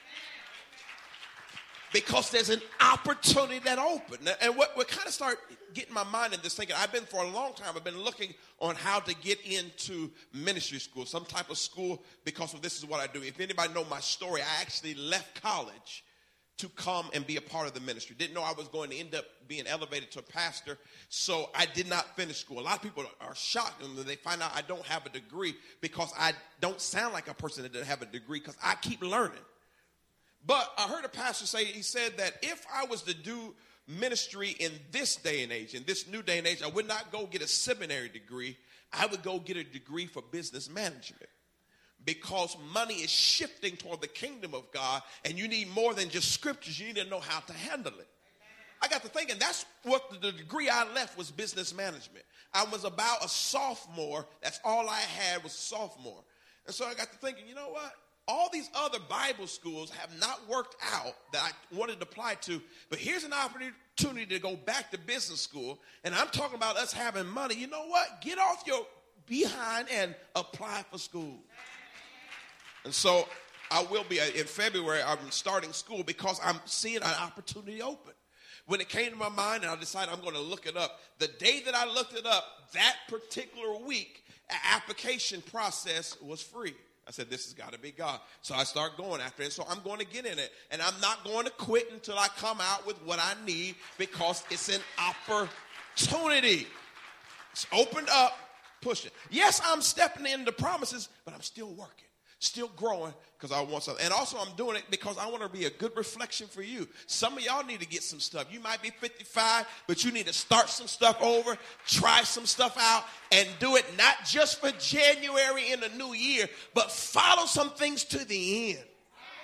Because there's an opportunity that opened. And what, what kind of started getting my mind in this thinking, I've been for a long time, I've been looking on how to get into ministry school, some type of school, because of this is what I do. If anybody know my story, I actually left college to come and be a part of the ministry. Didn't know I was going to end up being elevated to a pastor, so I did not finish school. A lot of people are shocked when they find out I don't have a degree because I don't sound like a person that doesn't have a degree because I keep learning. But I heard a pastor say, he said that if I was to do ministry in this day and age, in this new day and age, I would not go get a seminary degree. I would go get a degree for business management. Because money is shifting toward the kingdom of God, and you need more than just scriptures. You need to know how to handle it. I got to thinking, that's what the degree I left was business management. I was about a sophomore. That's all I had was sophomore. And so I got to thinking, you know what? All these other Bible schools have not worked out that I wanted to apply to, but here's an opportunity to go back to business school, and I'm talking about us having money. You know what? Get off your behind and apply for school. And so I will be, in February, I'm starting school because I'm seeing an opportunity open. When it came to my mind and I decided I'm going to look it up, the day that I looked it up, that particular week, an application process was free. I said, this has got to be God. So I start going after it. So I'm going to get in it. And I'm not going to quit until I come out with what I need because it's an opportunity. It's opened up, push it. Yes, I'm stepping into promises, but I'm still working. Still growing because I want something. And also I'm doing it because I want to be a good reflection for you. Some of y'all need to get some stuff. You might be fifty-five, but you need to start some stuff over, try some stuff out, and do it not just for January in the new year, but follow some things to the end.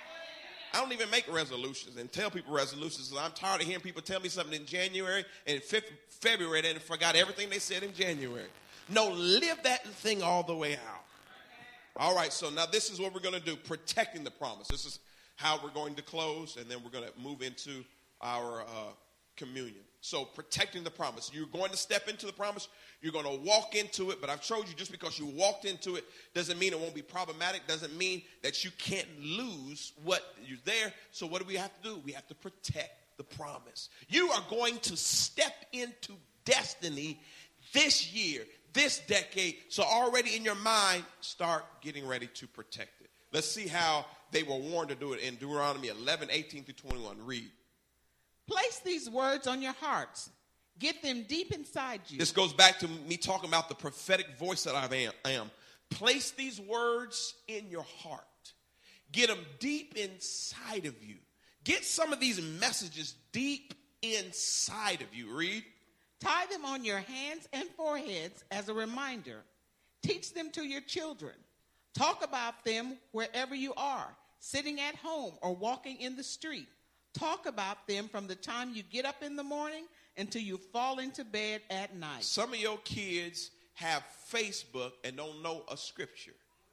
I don't even make resolutions and tell people resolutions. I'm tired of hearing people tell me something in January and in February and forgot everything they said in January. No, live that thing all the way out. All right, so now this is what we're going to do, protecting the promise. This is how we're going to close, and then we're going to move into our uh, communion. So protecting the promise. You're going to step into the promise. You're going to walk into it, but I've told you just because you walked into it doesn't mean it won't be problematic, doesn't mean that you can't lose what you're there. So what do we have to do? We have to protect the promise. You are going to step into destiny this year, this decade. So already in your mind, start getting ready to protect it. Let's see how they were warned to do it in Deuteronomy eleven, eighteen through twenty-one. Read. Place these words on your hearts. Get them deep inside you. This goes back to me talking about the prophetic voice that I am. I am. Place these words in your heart. Get them deep inside of you. Get some of these messages deep inside of you. Read. Tie them on your hands and foreheads as a reminder. Teach them to your children. Talk about them wherever you are, sitting at home or walking in the street. Talk about them from the time you get up in the morning until you fall into bed at night. Some of your kids have Facebook and don't know a scripture.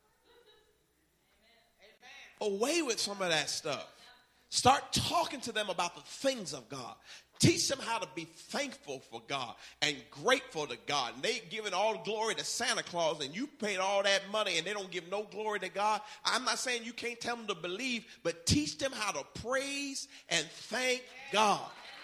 Amen. Away with some of that stuff. Start talking to them about the things of God. Teach them how to be thankful for God and grateful to God. And they giving all glory to Santa Claus, and you paid all that money and they don't give no glory to God. I'm not saying you can't tell them to believe, but teach them how to praise and thank God.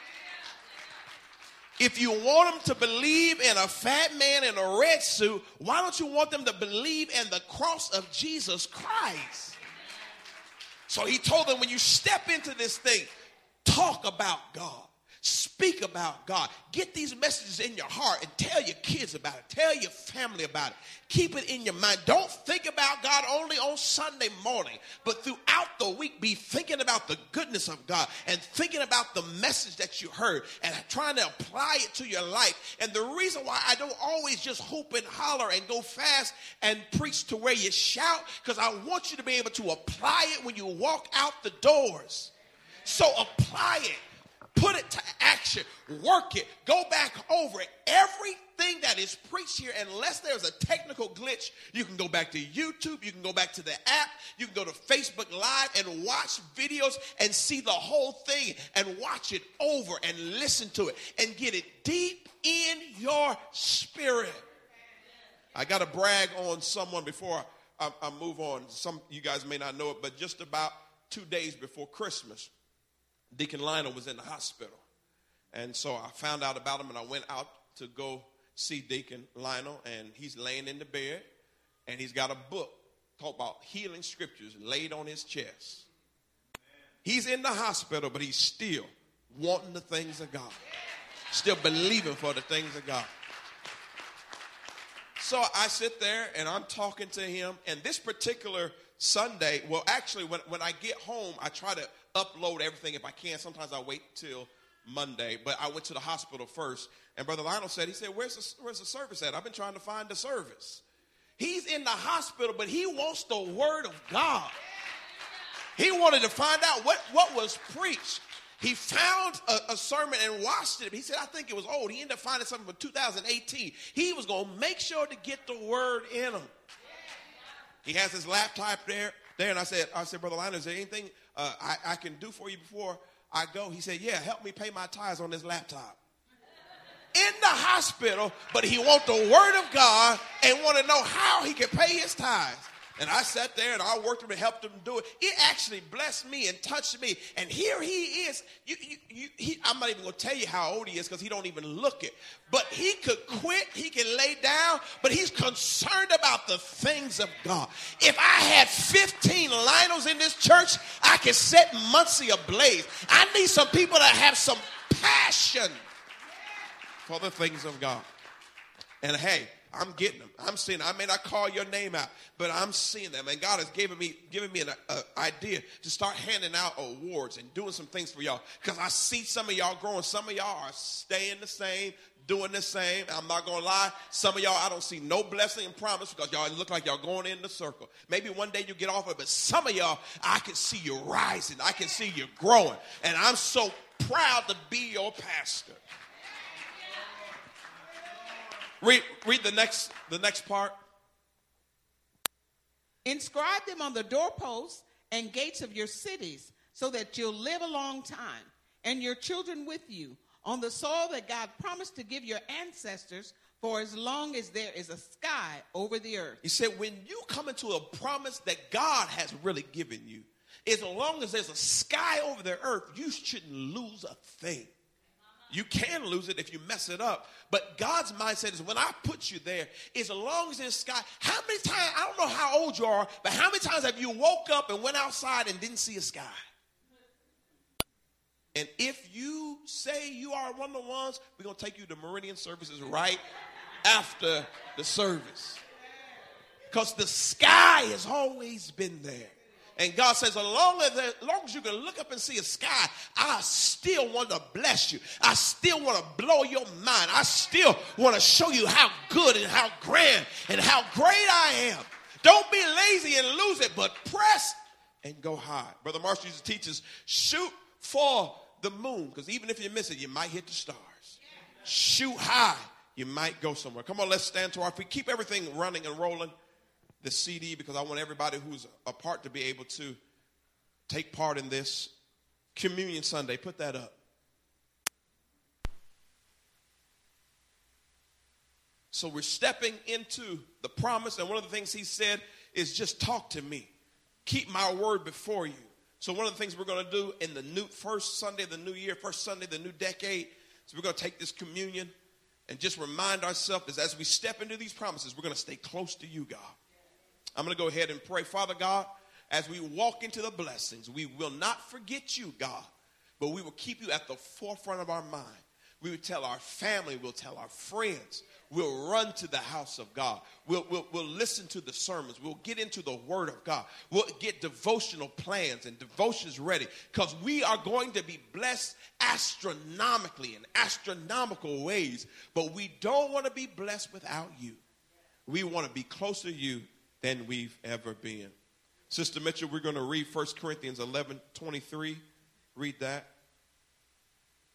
If you want them to believe in a fat man in a red suit, why don't you want them to believe in the cross of Jesus Christ? So he told them, when you step into this thing, talk about God. Speak about God. Get these messages in your heart and tell your kids about it. Tell your family about it. Keep it in your mind. Don't think about God only on Sunday morning, but throughout the week, be thinking about the goodness of God and thinking about the message that you heard and trying to apply it to your life. And the reason why I don't always just hoop and holler and go fast and preach to where you shout, because I want you to be able to apply it when you walk out the doors. So apply it. Put it to action. Work it. Go back over it. Everything that is preached here, unless there's a technical glitch, you can go back to YouTube. You can go back to the app. You can go to Facebook Live and watch videos and see the whole thing and watch it over and listen to it and get it deep in your spirit. I got to brag on someone before I, I move on. Some you guys may not know it, but just about two days before Christmas, Deacon Lionel was in the hospital. And so I found out about him, and I went out to go see Deacon Lionel, and he's laying in the bed, and he's got a book talk about healing scriptures laid on his chest. He's in the hospital, but he's still wanting the things of God, still believing for the things of God. So I sit there and I'm talking to him, and this particular Sunday, well, actually, when, when I get home, I try to upload everything if I can. Sometimes I wait till Monday, but I went to the hospital first, and Brother Lionel said, he said, where's the, where's the service at? I've been trying to find the service. He's in the hospital, but he wants the word of God. He wanted to find out what, what was preached. He found a, a sermon and watched it. He said, I think it was old. He ended up finding something from two thousand eighteen. He was going to make sure to get the word in him. He has his laptop there, there, and I said, I said, Brother Lionel, is there anything uh, I, I can do for you before I go? He said, yeah, help me pay my tithes on this laptop. In the hospital, but he wants the word of God and want to know how he can pay his tithes. And I sat there and I worked him and helped him do it. It actually blessed me and touched me. And here he is. You, you, you, he, I'm not even going to tell you how old he is because he don't even look it. But he could quit. He can lay down. But he's concerned about the things of God. If I had fifteen Lionels in this church, I could set Muncie ablaze. I need some people that have some passion for the things of God. And hey, I'm getting them. I'm seeing them. I may not call your name out, but I'm seeing them. And God has given me given me an uh, idea to start handing out awards and doing some things for y'all. Because I see some of y'all growing. Some of y'all are staying the same, doing the same. I'm not going to lie. Some of y'all, I don't see no blessing and promise because y'all look like y'all going in the circle. Maybe one day you get off of it, but some of y'all, I can see you rising. I can see you growing. And I'm so proud to be your pastor. Read, read the next, the next part. Inscribe them on the doorposts and gates of your cities so that you'll live a long time, and your children with you, on the soil that God promised to give your ancestors for as long as there is a sky over the earth. He said, when you come into a promise that God has really given you, as long as there's a sky over the earth, you shouldn't lose a thing. You can lose it if you mess it up. But God's mindset is when I put you there, as long as there's sky. How many times, I don't know how old you are, but how many times have you woke up and went outside and didn't see a sky? And if you say you are one of the ones, we're going to take you to Meridian Services right after the service. Because the sky has always been there. And God says, as long as, as long as you can look up and see a sky, I still want to bless you. I still want to blow your mind. I still want to show you how good and how grand and how great I am. Don't be lazy and lose it, but press and go high. Brother Marshall used to teach us, shoot for the moon, because even if you miss it, you might hit the stars. Shoot high, you might go somewhere. Come on, let's stand to our feet. Keep everything running and rolling. The C D, because I want everybody who's a part to be able to take part in this. Communion Sunday, put that up. So we're stepping into the promise, and one of the things he said is just talk to me. Keep my word before you. So one of the things we're going to do in the new first Sunday of the new year, first Sunday of the new decade, is we're going to take this communion and just remind ourselves that as we step into these promises, we're going to stay close to you, God. I'm going to go ahead and pray. Father God, as we walk into the blessings, we will not forget you, God, but we will keep you at the forefront of our mind. We will tell our family, we'll tell our friends, we'll run to the house of God. We'll, we'll, we'll listen to the sermons. We'll get into the word of God. We'll get devotional plans and devotions ready because we are going to be blessed astronomically in astronomical ways, but we don't want to be blessed without you. We want to be closer to you than we've ever been. Sister Mitchell, we're going to read First Corinthians eleven twenty-three. Read that.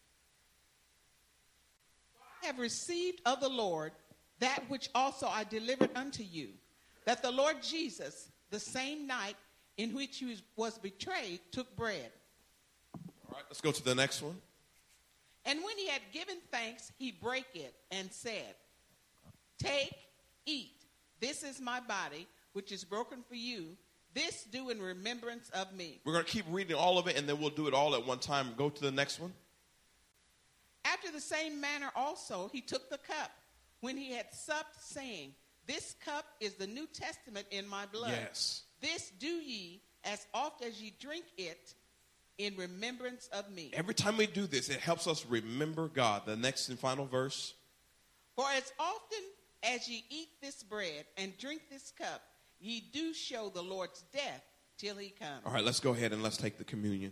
have received of the Lord that which also I delivered unto you, that the Lord Jesus, the same night in which he was betrayed, took bread. All right, let's go to the next one. And when he had given thanks, he brake it and said, take, eat. This is my body, which is broken for you. This do in remembrance of me. We're going to keep reading all of it, and then we'll do it all at one time. Go to the next one. After the same manner also, he took the cup when he had supped, saying, this cup is the New Testament in my blood. Yes. This do ye as oft as ye drink it in remembrance of me. Every time we do this, it helps us remember God. The next and final verse. For as often as ye eat this bread and drink this cup, ye do show the Lord's death till he comes. All right, let's go ahead and let's take the communion.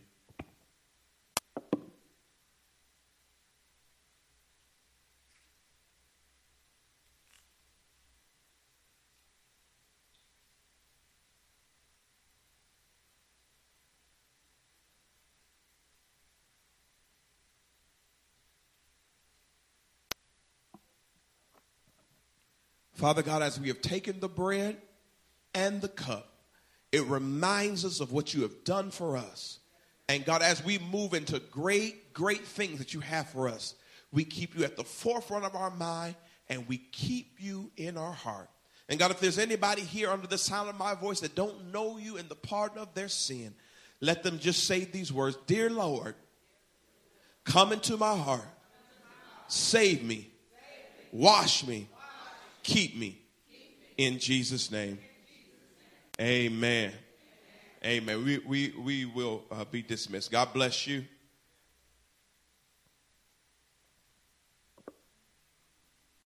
Father God, as we have taken the bread and the cup, it reminds us of what you have done for us. And God, as we move into great, great things that you have for us, we keep you at the forefront of our mind and we keep you in our heart. And God, if there's anybody here under the sound of my voice that don't know you in the pardon of their sin, let them just say these words, dear Lord, come into my heart, save me, wash me, keep me, in Jesus' name. Amen. Amen. We, we, we will uh, be dismissed. God bless you.